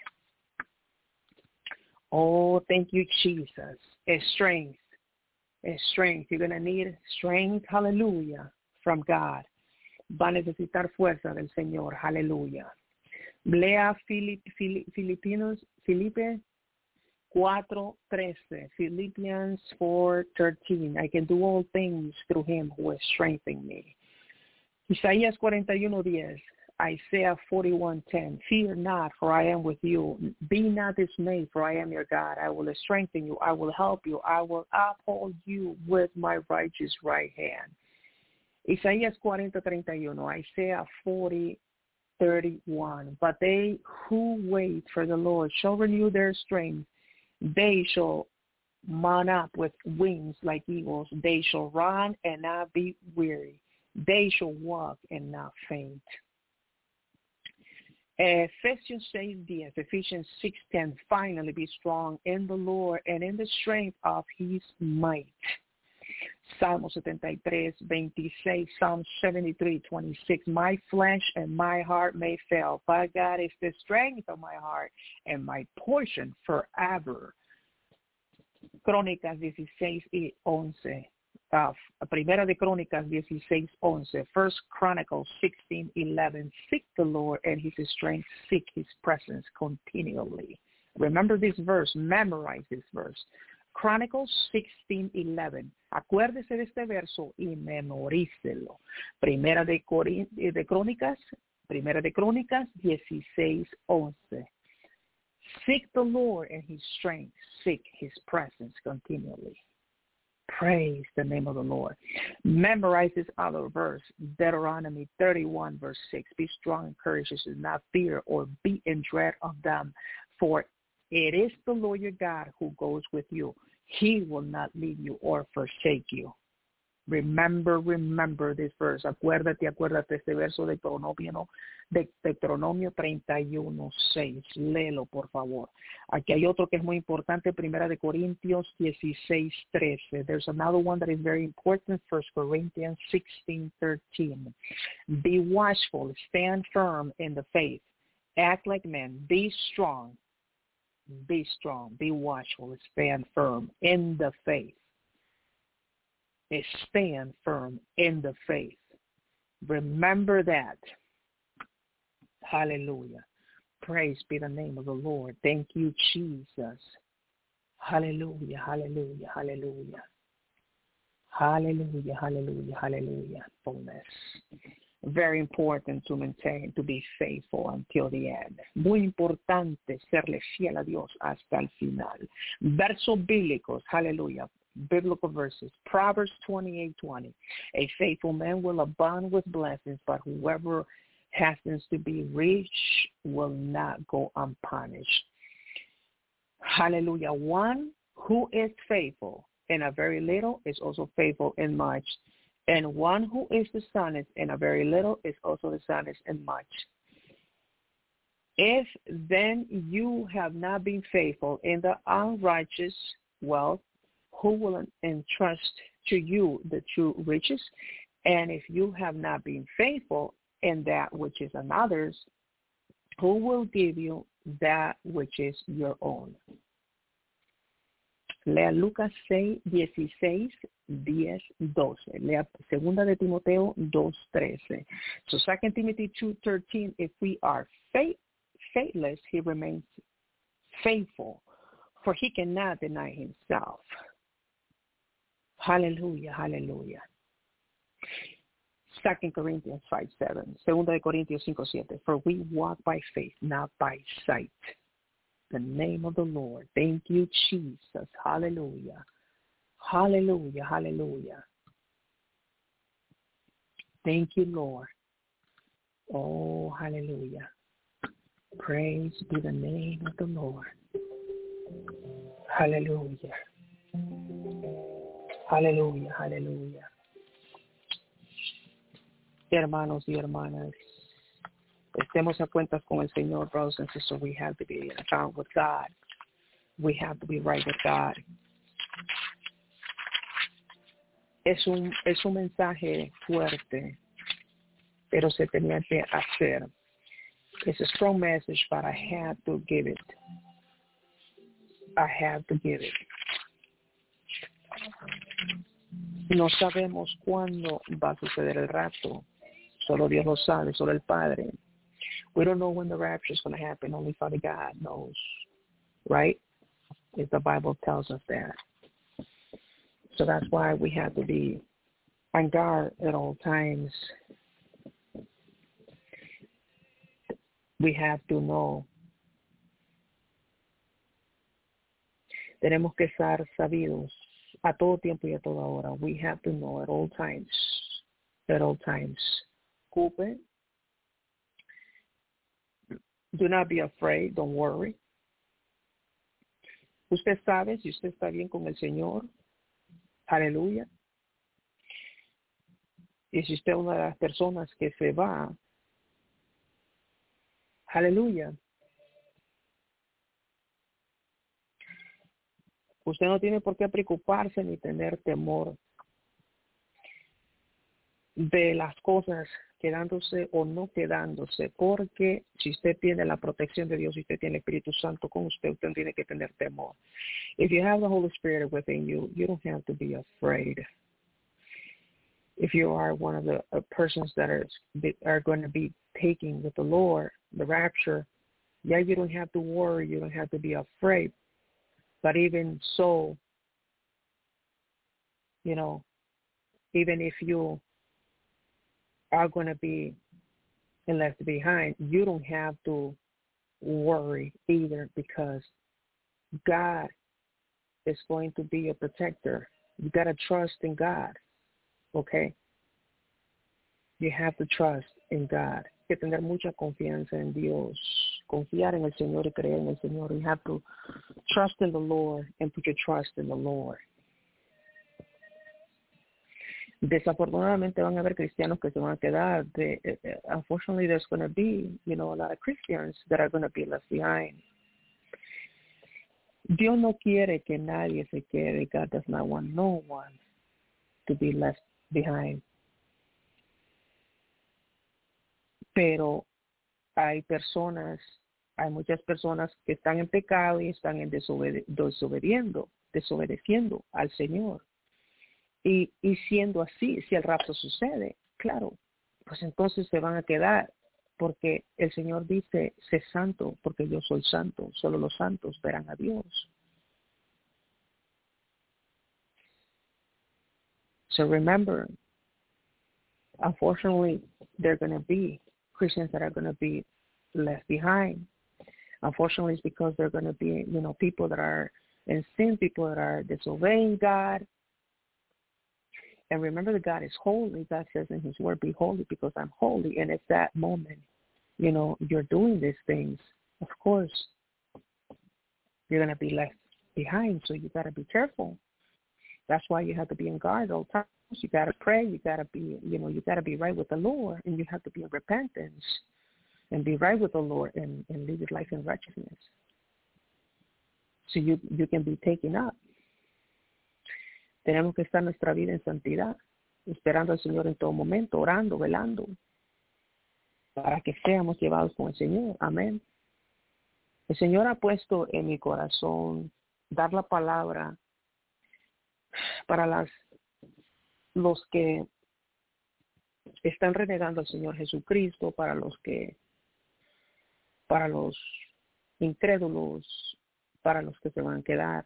Oh, thank you, Jesus. A strength. A strength. You're going to need strength, hallelujah, from God. Va a necesitar fuerza del Señor, hallelujah. Lea Filip, Filip, Filipinos, Filipe four thirteen, Philippians four thirteen. I can do all things through him who is strengthening me. Isaías forty-one ten, Isaiah forty-one ten. Fear not, for I am with you. Be not dismayed, for I am your God. I will strengthen you. I will help you. I will uphold you with my righteous right hand. Isaías forty thirty-one, Isaiah forty thirty-one. But they who wait for the Lord shall renew their strength. They shall mount up with wings like eagles. They shall run and not be weary. They shall walk and not faint. Ephesians six ten, Ephesians six ten. Finally be strong in the Lord and in the strength of his might. Salmo setenta-tres, veintiséis, Psalm seventy-three, twenty-six. My flesh and my heart may fail, but God is the strength of my heart and my portion forever. Crónicas dieciséis y once. Uh, Primera de Crónicas dieciséis, once. First Chronicles sixteen eleven. Seek the Lord and his strength. Seek his presence continually. Remember this verse. Memorize this verse. Chronicles sixteen eleven. Acuérdese de este verso y memorícelo. Primera de, Corín, de Crónicas, Primera de Crónicas dieciséis once. Seek the Lord and his strength. Seek his presence continually. Praise the name of the Lord. Memorize this other verse, Deuteronomy thirty-one, verse six. Be strong and courageous, and not fear or be in dread of them, for it is the Lord your God who goes with you. He will not leave you or forsake you. Remember, remember this verse. Acuérdate, acuérdate este verso de Deuteronomio, de Deuteronomio treinta y uno, seis. Léelo, por favor. Aquí hay otro que es muy importante, Primera de Corintios dieciséis, trece. There's another one that is very important, First Corinthians sixteen, thirteen. Be watchful, stand firm in the faith. Act like men, be strong. Be strong, be watchful, stand firm in the faith. Stand firm in the faith. Remember that. Hallelujah. Praise be the name of the Lord. Thank you, Jesus. Hallelujah, hallelujah, hallelujah. Hallelujah, hallelujah, hallelujah. Fullness. Very important to maintain, to be faithful until the end. Muy importante serle fiel a Dios hasta el final. Versos bíblicos, hallelujah, biblical verses. Proverbs twenty-eight twenty. A faithful man will abound with blessings, but whoever hastens to be rich will not go unpunished. Hallelujah. One who is faithful in a very little is also faithful in much. And one who is dishonest in a very little is also dishonest in much. If then you have not been faithful in the unrighteous wealth, who will entrust to you the true riches? And if you have not been faithful in that which is another's, who will give you that which is your own? Lea Lucas seis, dieciséis, diez, doce. Lea Segunda de Timoteo dos, trece. So Second Timothy two, thirteen, if we are faith, faithless, he remains faithful, for he cannot deny himself. Hallelujah, hallelujah. Second Corinthians five, seven. Segunda de Corintios cinco, siete. For we walk by faith, not by sight. The name of the Lord. Thank you, Jesus. Hallelujah. Hallelujah, hallelujah. Thank you, Lord. Oh, hallelujah. Praise be the name of the Lord. Hallelujah. Hallelujah, hallelujah. Hermanos y hermanas, estemos a cuentas con el Señor, brothers and sisters. We have to be in account with God. We have to be right with God. Es un, es un mensaje fuerte, pero se tenía que hacer. It's a strong message, but I have to give it. I have to give it. No sabemos cuándo va a suceder el rapto. Solo Dios lo sabe, solo el Padre. We don't know when the rapture is going to happen. Only Father God knows, right? If the Bible tells us that. So that's why we have to be on guard at all times. We have to know. Tenemos que estar sabidos a todo tiempo y a toda hora. We have to know at all times. At all times. Coupe. Do not be afraid. Don't worry. Usted sabe si usted está bien con el Señor. Aleluya. Y si usted es una de las personas que se va, aleluya. Usted no tiene por qué preocuparse ni tener temor de las cosas quedándose o no quedándose, porque si usted tiene la protección de Dios y usted tiene el Espíritu Santo con usted, usted no tiene que tener temor. If you have the Holy Spirit within you, you don't have to be afraid. If you are one of the uh, persons that are, are going to be taking with the Lord, the rapture, yeah, you don't have to worry, you don't have to be afraid. But even so, you know, even if you are going to be left behind, you don't have to worry either, because God is going to be your protector. You got to trust in God, okay? You have to trust in God. Hay que tener mucha confianza en Dios, confiar en el Señor y creer en el Señor. You have to trust in the Lord and put your trust in the Lord. Desafortunadamente van a haber cristianos que se van a quedar. De, uh, unfortunately, there's going to be, you know, a lot of Christians that are going to be left behind. Dios no quiere que nadie se quede. God does not want no one to be left behind. Pero hay personas, hay muchas personas que están en pecado y están en desobede- desobediendo, desobedeciendo al Señor. Y, y siendo así, si el rapto sucede, claro, pues entonces se van a quedar, porque el Señor dice, sé santo, porque yo soy santo, solo los santos verán a Dios. So remember, unfortunately, there are going to be Christians that are going to be left behind. Unfortunately, it's because they're going to be, you know, people that are in sin, people that are disobeying God. And remember that God is holy. God says in his word, be holy because I'm holy. And at that moment, you know, you're doing these things, of course, you're going to be left behind. So you got to be careful. That's why you have to be on guard all the time. You got to pray. You got to be, you know, you got to be right with the Lord, and you have to be in repentance and be right with the Lord and, and live your life in righteousness. So you, you can be taken up. Tenemos que estar nuestra vida en santidad, esperando al Señor en todo momento, orando, velando, para que seamos llevados con el Señor. Amén. El Señor ha puesto en mi corazón dar la palabra para las los que están renegando al Señor Jesucristo, para los que, para los incrédulos, para los que se van a quedar,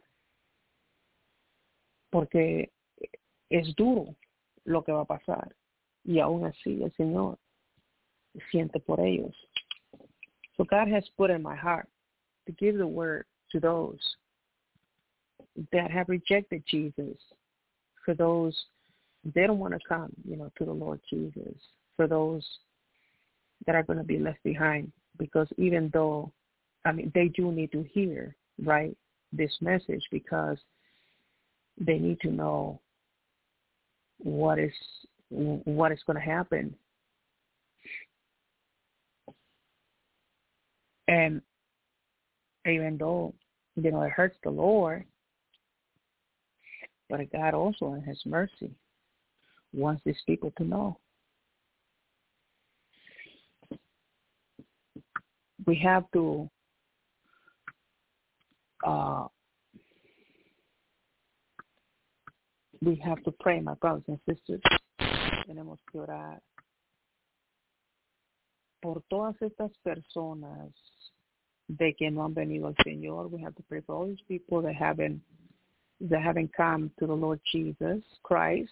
porque es duro lo que va a pasar, y aún así el Señor siente por ellos. So God has put in my heart to give the word to those that have rejected Jesus, for those they don't want to come, you know, to the Lord Jesus, for those that are going to be left behind, because even though, I mean, they do need to hear, right, this message, because they need to know what is what is going to happen. And even though, you know, it hurts the Lord, but God also in his mercy wants these people to know. We have to uh, we have to pray, my brothers and sisters. Tenemos que orar por todas estas personas de que no han venido al Señor. We have to pray for all these people that haven't that haven't come to the Lord Jesus Christ.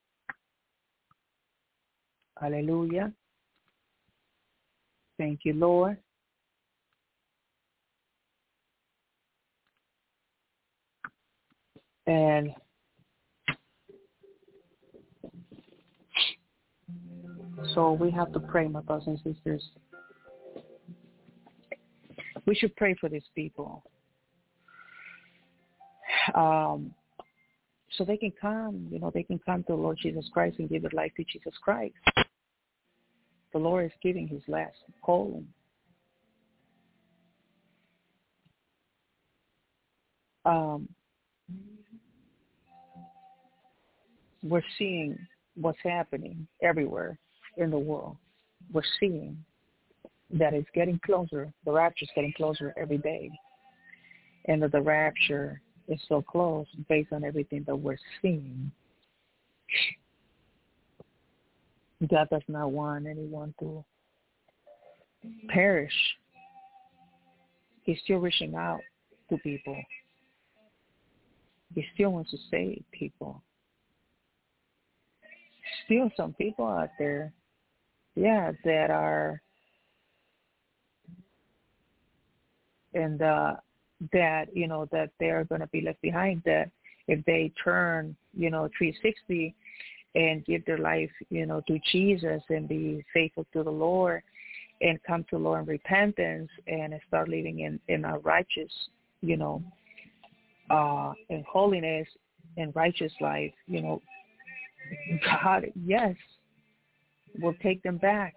Hallelujah. Thank you, Lord. And so we have to pray, my brothers and sisters. We should pray for these people. Um, so they can come, you know, they can come to the Lord Jesus Christ and give their life to Jesus Christ. The Lord is giving his last call. Um, we're seeing what's happening everywhere in the world. We're seeing that it's getting closer. The rapture is getting closer every day. And that the rapture is so close based on everything that we're seeing. God does not want anyone to perish. He's still reaching out to people. He still wants to save people. Still some people out there, yeah, that are, and uh, that, you know, that they're going to be left behind, that if they turn, you know, three sixty and give their life, you know, to Jesus and be faithful to the Lord and come to the Lord in repentance and start living in, in a righteous, you know, uh, in holiness and righteous life, you know, God, yes, will take them back.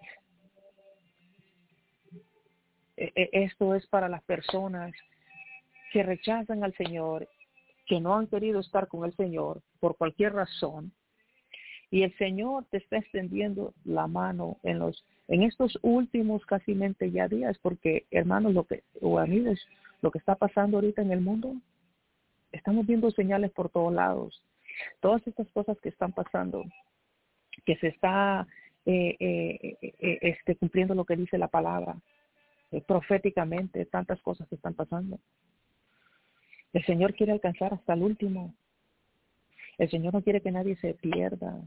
Esto es para las personas que rechazan al Señor, que no han querido estar con el Señor por cualquier razón. Y el Señor te está extendiendo la mano en los en estos últimos casi mente ya días, porque hermanos, lo que o amigos, lo que está pasando ahorita en el mundo, estamos viendo señales por todos lados. Todas estas cosas que están pasando, que se está eh, eh, eh, este, cumpliendo lo que dice la palabra, eh, proféticamente, tantas cosas que están pasando. El Señor quiere alcanzar hasta el último. El Señor no quiere que nadie se pierda,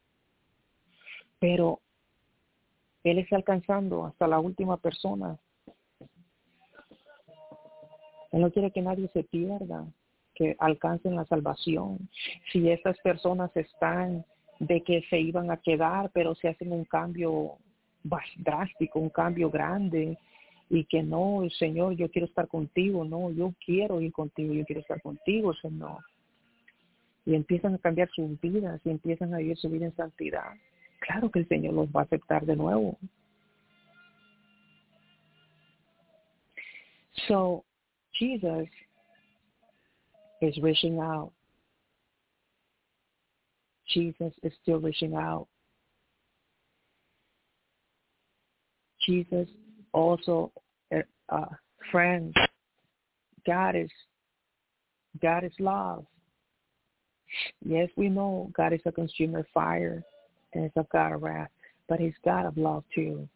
pero Él está alcanzando hasta la última persona. Él no quiere que nadie se pierda, que alcancen la salvación. Si estas personas están de que se iban a quedar, pero se hacen un cambio drástico, un cambio grande, y que no, Señor, yo quiero estar contigo, no, yo quiero ir contigo, yo quiero estar contigo, Señor. y empiezan a cambiar sus vidas y empiezan a vivir su vida en santidad, claro que el Señor los va a aceptar de nuevo. So, Jesus is reaching out. Jesus is still reaching out. Jesus also, uh, friends, God is, God is love. Yes, we know God is a consumer fire and it's a God of wrath, but he's God of love too.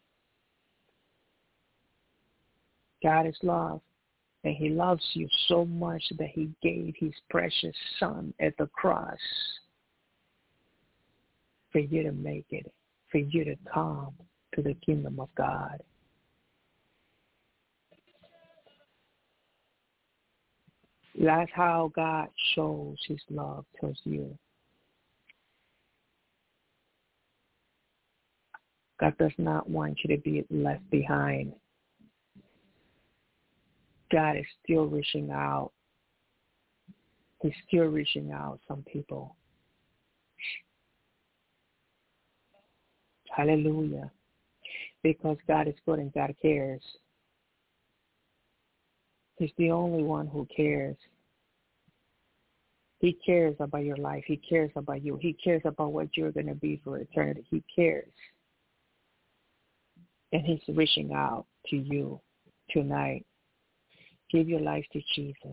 God is love, and he loves you so much that he gave his precious son at the cross for you to make it, for you to come to the kingdom of God. That's how God shows his love towards you. God does not want you to be left behind. God is still reaching out. He's still reaching out some people. Hallelujah. Because God is good and God cares. He's the only one who cares. He cares about your life. He cares about you. He cares about what you're going to be for eternity. He cares. And he's reaching out to you tonight. Give your life to Jesus.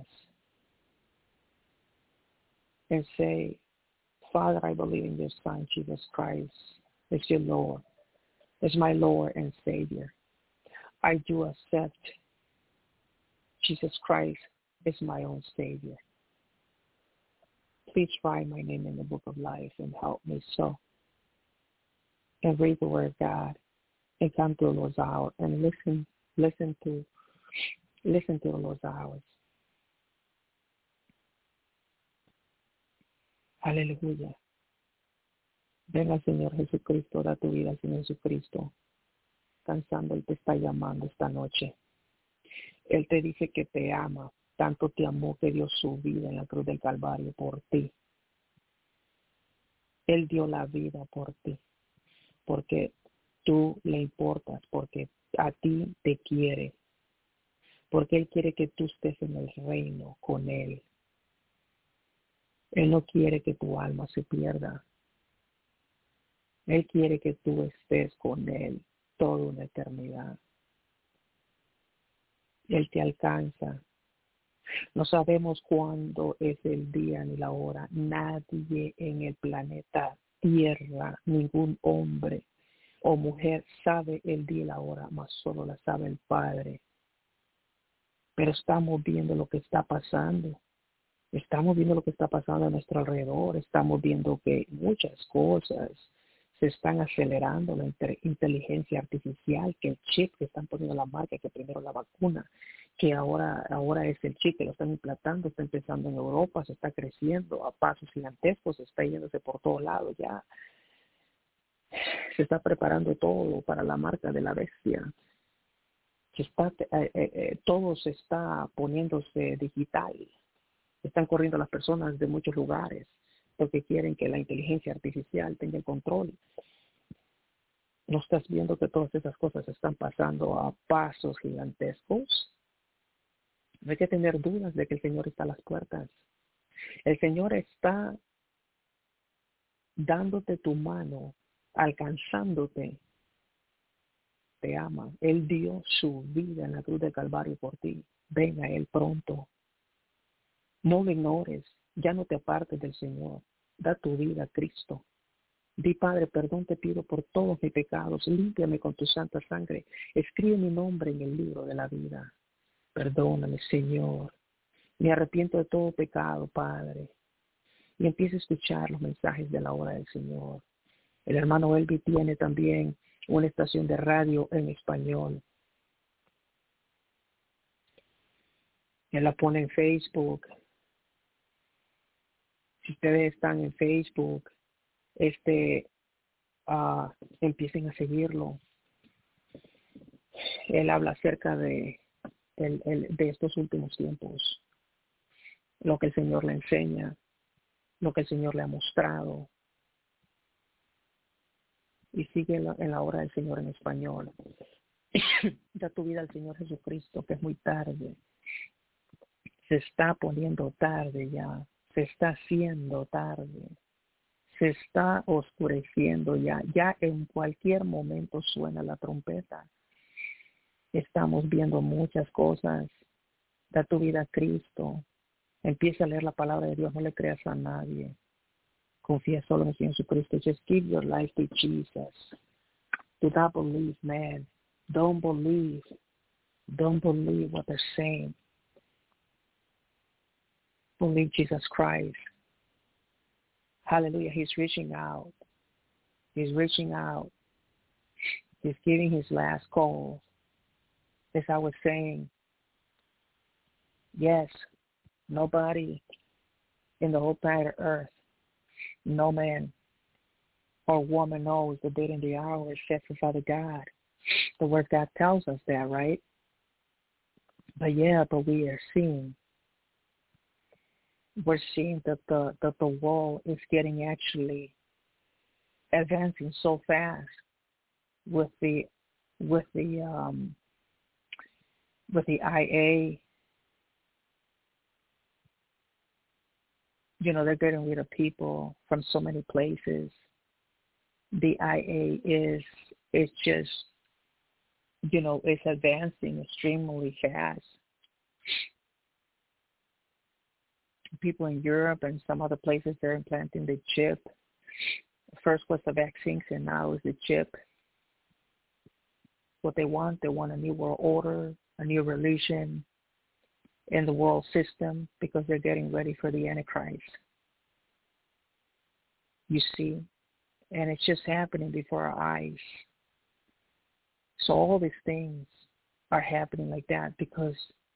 And say, Father, I believe in your Son, Jesus Christ. It's your Lord. It's my Lord and Savior. I do accept Jesus Christ is my own Savior. Please write my name in the book of life and help me so. And read the word of God and come to the Lord's hour and listen, listen to, listen to the Lord's hours. Aleluya. Venga, Señor Jesucristo, da tu vida, Señor Jesucristo. Cansando, Él te está llamando esta noche. Él te dice que te ama. Tanto te amó que dio su vida en la cruz del Calvario por ti. Él dio la vida por ti. Porque tú le importas. Porque a ti te quiere. Porque Él quiere que tú estés en el reino con Él. Él no quiere que tu alma se pierda. Él quiere que tú estés con Él toda una eternidad. Él te alcanza. No sabemos cuándo es el día ni la hora. Nadie en el planeta Tierra, ningún hombre o mujer sabe el día y la hora, más solo la sabe el Padre. Pero estamos viendo lo que está pasando. Estamos viendo lo que está pasando a nuestro alrededor. Estamos viendo que muchas cosas se están acelerando, la inteligencia artificial, que el chip que están poniendo la marca, que primero la vacuna, que ahora ahora es el chip que lo están implantando, está empezando en Europa, se está creciendo a pasos gigantescos, está yéndose por todos lados ya. Se está preparando todo para la marca de la bestia. Se está, eh, eh, todo se está poniéndose digital. Están corriendo las personas de muchos lugares porque quieren que la inteligencia artificial tenga el control. ¿No estás viendo que todas esas cosas están pasando a pasos gigantescos? No hay que tener dudas de que el Señor está a las puertas. El Señor está dándote tu mano, alcanzándote. Te ama. Él dio su vida en la cruz del Calvario por ti. Ven a Él pronto. No lo ignores. Ya no te apartes del Señor. Da tu vida a Cristo. Di, Padre, perdón te pido por todos mis pecados. Límpiame con tu santa sangre. Escribe mi nombre en el libro de la vida. Perdóname, Señor. Me arrepiento de todo pecado, Padre. Y empieza a escuchar los mensajes de la hora del Señor. El hermano Elvi tiene también una estación de radio en español. Él la pone en Facebook. Si ustedes están en Facebook, este, uh, empiecen a seguirlo. Él habla acerca de, el, el, de estos últimos tiempos, lo que el Señor le enseña. lo que el Señor le ha mostrado. Y sigue en la, en la obra del Señor en español. Da tu vida al Señor Jesucristo, que es muy tarde. Se está poniendo tarde ya. Se está haciendo tarde. Se está oscureciendo ya. Ya en cualquier momento suena la trompeta. Estamos viendo muchas cosas. Da tu vida a Cristo. Empieza a leer la palabra de Dios. No le creas a nadie. Confía solo en el Señor Jesucristo. Just give your life to Jesus. Do not believe, man. Don't believe. Don't believe what they're saying. Believe Jesus Christ. Hallelujah. He's reaching out. He's reaching out. He's giving his last call. As I was saying, yes, nobody in the whole planet earth, no man or woman knows the date and the hour except for Father God. The Word God tells us that, right? But yeah, but we are seeing, we're seeing that the that the world is getting actually advancing so fast with the with the um, with the I A. You know, they're getting rid of people from so many places. The I A is is just, you know, it's advancing extremely fast. People in Europe and some other places, they're implanting the chip. First was the vaccines, and now is the chip. What they want, they want a new world order, a new religion in the world system, because they're getting ready for the Antichrist. You see? And it's just happening before our eyes. So all these things are happening like that because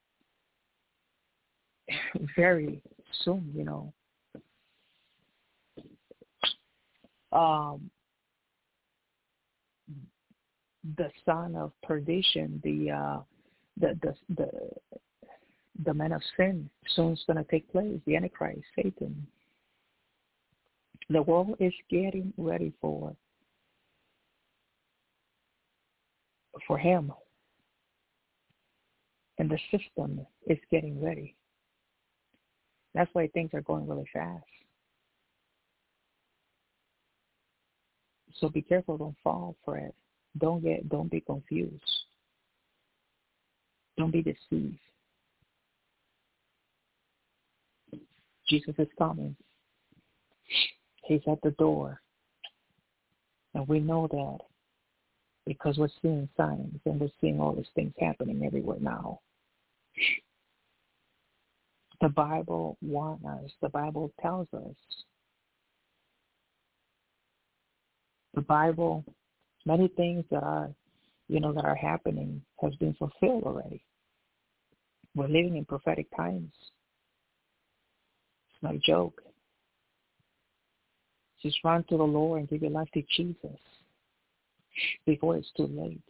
very soon, you know, um, the son of perdition, the uh, the the the the man of sin, soon is going to take place. The Antichrist, Satan. The world is getting ready for for him, and the system is getting ready. That's why things are going really fast. So be careful, don't fall for it. Don't get, don't be confused. Don't be deceived. Jesus is coming. He's at the door. And we know that because we're seeing signs and we're seeing all these things happening everywhere now. The Bible warns us. The Bible tells us. The Bible, many things that are, you know, that are happening has been fulfilled already. We're living in prophetic times. It's not a joke. Just run to the Lord and give your life to Jesus before it's too late.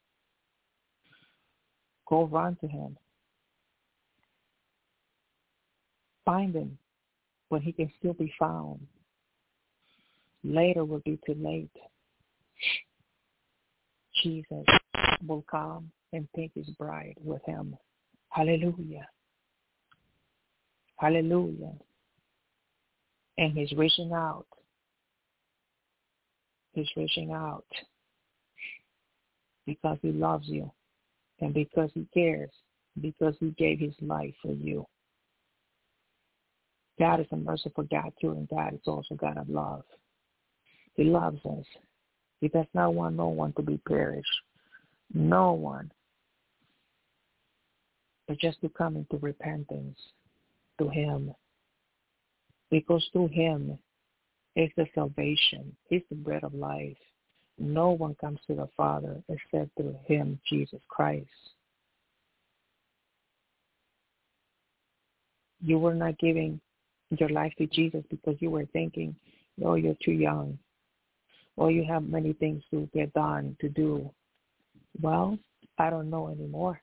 Go run to him. Find him when he can still be found. Later will be too late. Jesus will come and take his bride with him. Hallelujah. Hallelujah. And he's reaching out. He's reaching out because he loves you and because he cares, because he gave his life for you. God is a merciful God too, and God is also God of love. He loves us. He does not want no one to be perished. No one. But just to come into repentance to him. Because through him is the salvation. He's the bread of life. No one comes to the Father except through him, Jesus Christ. You were not giving your life to Jesus because you were thinking, oh, you're too young. Or you have many things to get done, to do. Well, I don't know anymore.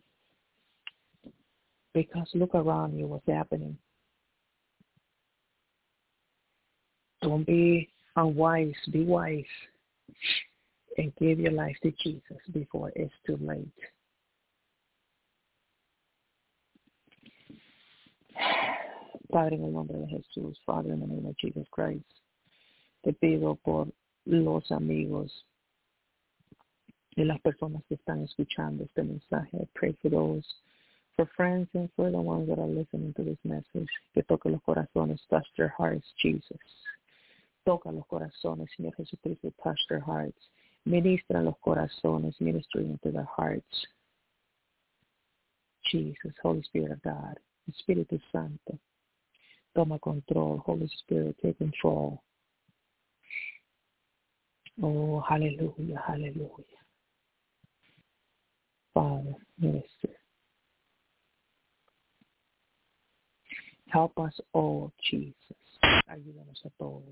Because look around you, what's happening. Don't be unwise. Be wise. And give your life to Jesus before it's too late. Padre, en el nombre de Jesús, Father, in the name of Jesus Christ, te pido por los amigos y las personas que están escuchando este mensaje. I pray for those, for friends and for the ones that are listening to this message. Que toque los corazones, touch their hearts, Jesus. Toca los corazones, Señor Jesucristo, touch their hearts. Ministra los corazones, minister into their hearts. Jesus, Holy Spirit of God, Espíritu Santo, toma control. Holy Spirit, take control. Oh, hallelujah, hallelujah. Father, minister. Help us all, Jesus. Ayúdanos a todos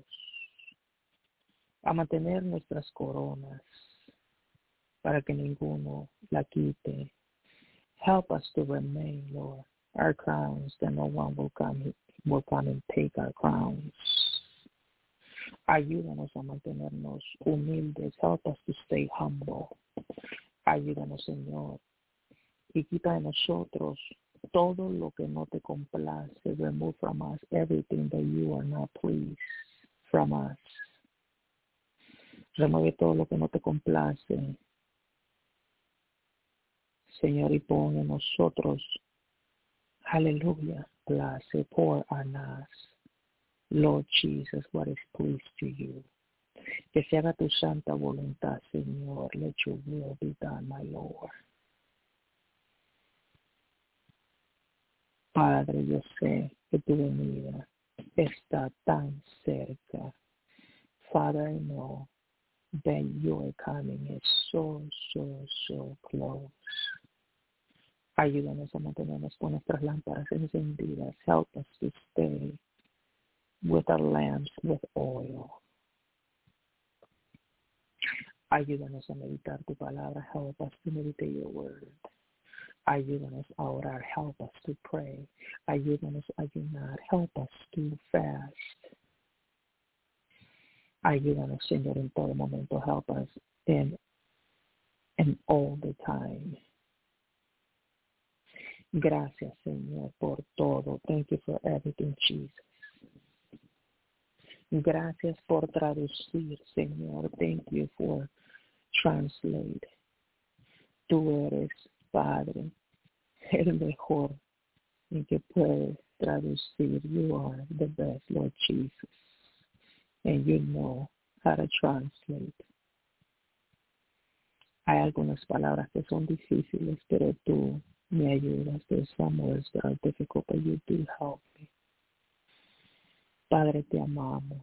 a mantener nuestras coronas para que ninguno la quite. Help us to remain, Lord, our crowns, that no one will come, will come and take our crowns. Ayúdanos a mantenernos humildes. Help us to stay humble. Ayúdanos, Señor, y quita de nosotros todo lo que no te complace. Remove from us everything that you are not pleased from us. Remueve todo lo que no te complace, Señor, y pon en nosotros, aleluya, place, pour on us, Lord Jesus, what is pleased to you. Que se haga tu santa voluntad, Señor. Let your will be done, my Lord. Padre, yo sé que tu venida está tan cerca. Father, I know that your coming is so, so, so close. Ayúdanos a mantenernos con nuestras lámparas encendidas. Help us to stay with our lamps with oil. Ayúdanos a meditar tu palabra. Help us to meditate your word. Ayúdanos a orar. Help us to pray. Ayúdanos a ayunar. Help us to fast. Ayúdanos, Señor, en todo momento. Help us in, in all the time. Gracias, Señor, por todo. Thank you for everything, Jesus. Gracias por traducir, Señor. Thank you for translate. Tú eres, Padre, el mejor en que puedes traducir. You are the best, Lord Jesus. And you know how to translate. Hay algunas palabras que son difíciles, pero tú me ayudas. There's some words that are difficult, but you do help me. Padre, te amamos.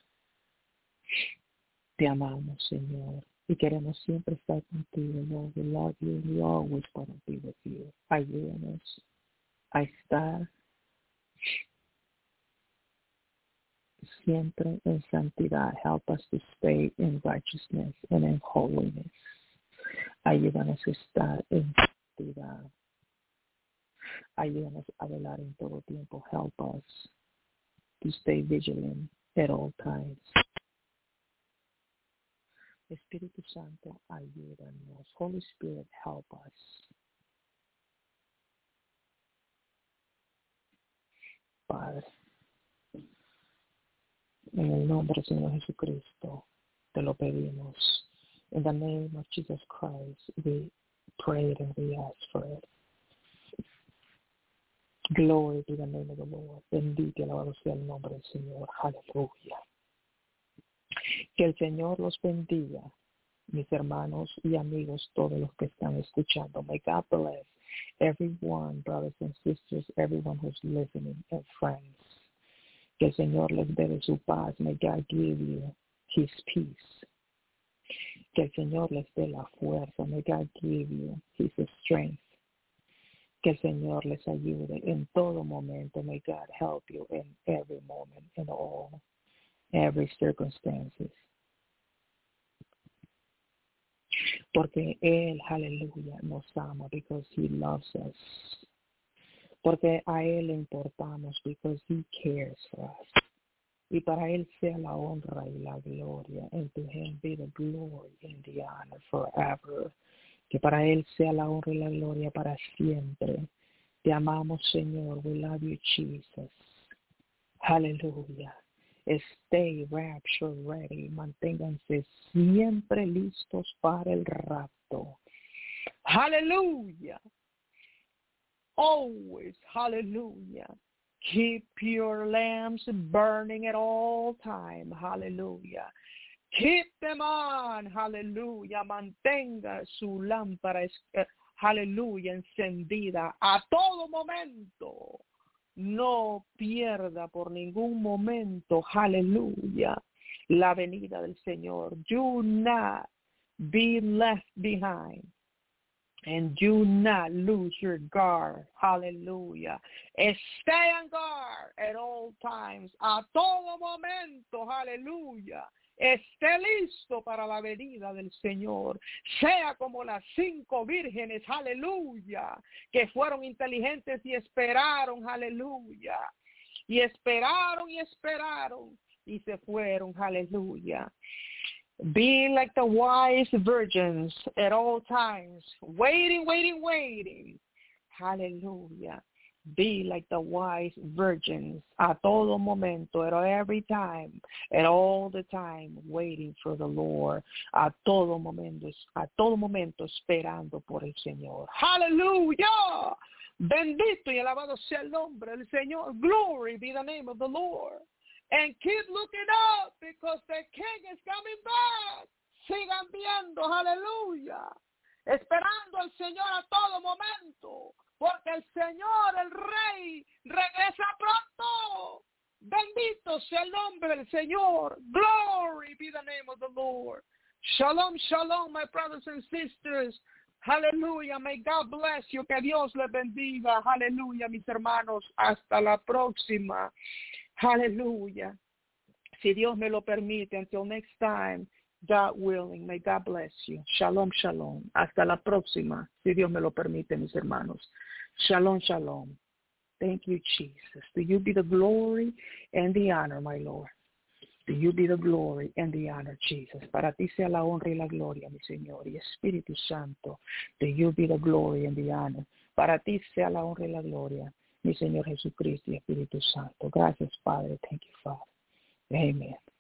Te amamos, Señor. Y queremos siempre estar contigo, Lord. We love you and we always want to be with you. Ayúdanos a estar siempre en santidad. Help us to stay in righteousness and in holiness. Ayúdanos a estar en santidad. Ayúdanos a velar en todo tiempo. Help us to stay vigilant at all times. Espíritu Santo, ayúdanos. Holy Spirit, help us. Padre, en el nombre del Señor Jesucristo, te lo pedimos. In the name of Jesus Christ, we prayed and we asked for it. Glory to the name of the Lord. Bendito y alabado sea el nombre del Señor. Aleluya. Que el Señor los bendiga, mis hermanos y amigos, todos los que están escuchando. May God bless everyone, brothers and sisters, everyone who's listening, and friends. Que el Señor les dé de su paz. May God give you his peace. Que el Señor les dé la fuerza. May God give you his strength. Que el Señor les ayude en todo momento. May God help you in every moment, in all, every circumstances. Porque Él, aleluya, nos ama because He loves us. Porque a Él le importamos because He cares for us. y para Él sea la honra y la gloria. And to Him be the glory and the honor forever. Que para Él sea la honra y la gloria para siempre. Te amamos, Señor. We love you, Jesus. Aleluya. Stay rapture ready. Manténganse siempre listos para el rapto. Hallelujah. Always, hallelujah. Keep your lamps burning at all time. Hallelujah. Keep them on. Hallelujah. Mantenga su lámpara, hallelujah, encendida a todo momento. No pierda por ningún momento, hallelujah, la venida del Señor. Do not be left behind. And do not lose your guard. Hallelujah. Stay on guard at all times. A todo momento. Hallelujah. Esté listo para la venida del Señor. Sea como las cinco vírgenes. Aleluya. Que fueron inteligentes y esperaron. Aleluya. Y esperaron y esperaron. Y se fueron. Aleluya. Be like the wise virgins at all times, waiting, waiting, waiting. Hallelujah. Be like the wise virgins a todo momento, at every time, at all the time, waiting for the Lord. A todo momento, a todo momento esperando por el Señor. Hallelujah. Bendito y alabado sea el nombre del Señor. Glory be the name of the Lord. And keep looking up because the King is coming back. Sigan viendo, aleluya. Esperando al Señor a todo momento. Porque el Señor, el Rey, regresa pronto. Bendito sea el nombre del Señor. Glory be the name of the Lord. Shalom, shalom, my brothers and sisters. Hallelujah. May God bless you. Que Dios les bendiga. Hallelujah, mis hermanos. Hasta la próxima. Hallelujah. Si Dios me lo permite, until next time, God willing, may God bless you. Shalom, shalom. Hasta la próxima, si Dios me lo permite, mis hermanos. Shalom, shalom. Thank you, Jesus. To you be the glory and the honor, my Lord. To you be the glory and the honor, Jesus. Para ti sea la honra y la gloria, mi Señor. Y Espíritu Santo, to you be the glory and the honor. Para ti sea la honra y la gloria, mi Señor Jesucristo y Espíritu Santo. Gracias, Padre. Thank you, Father. Amen.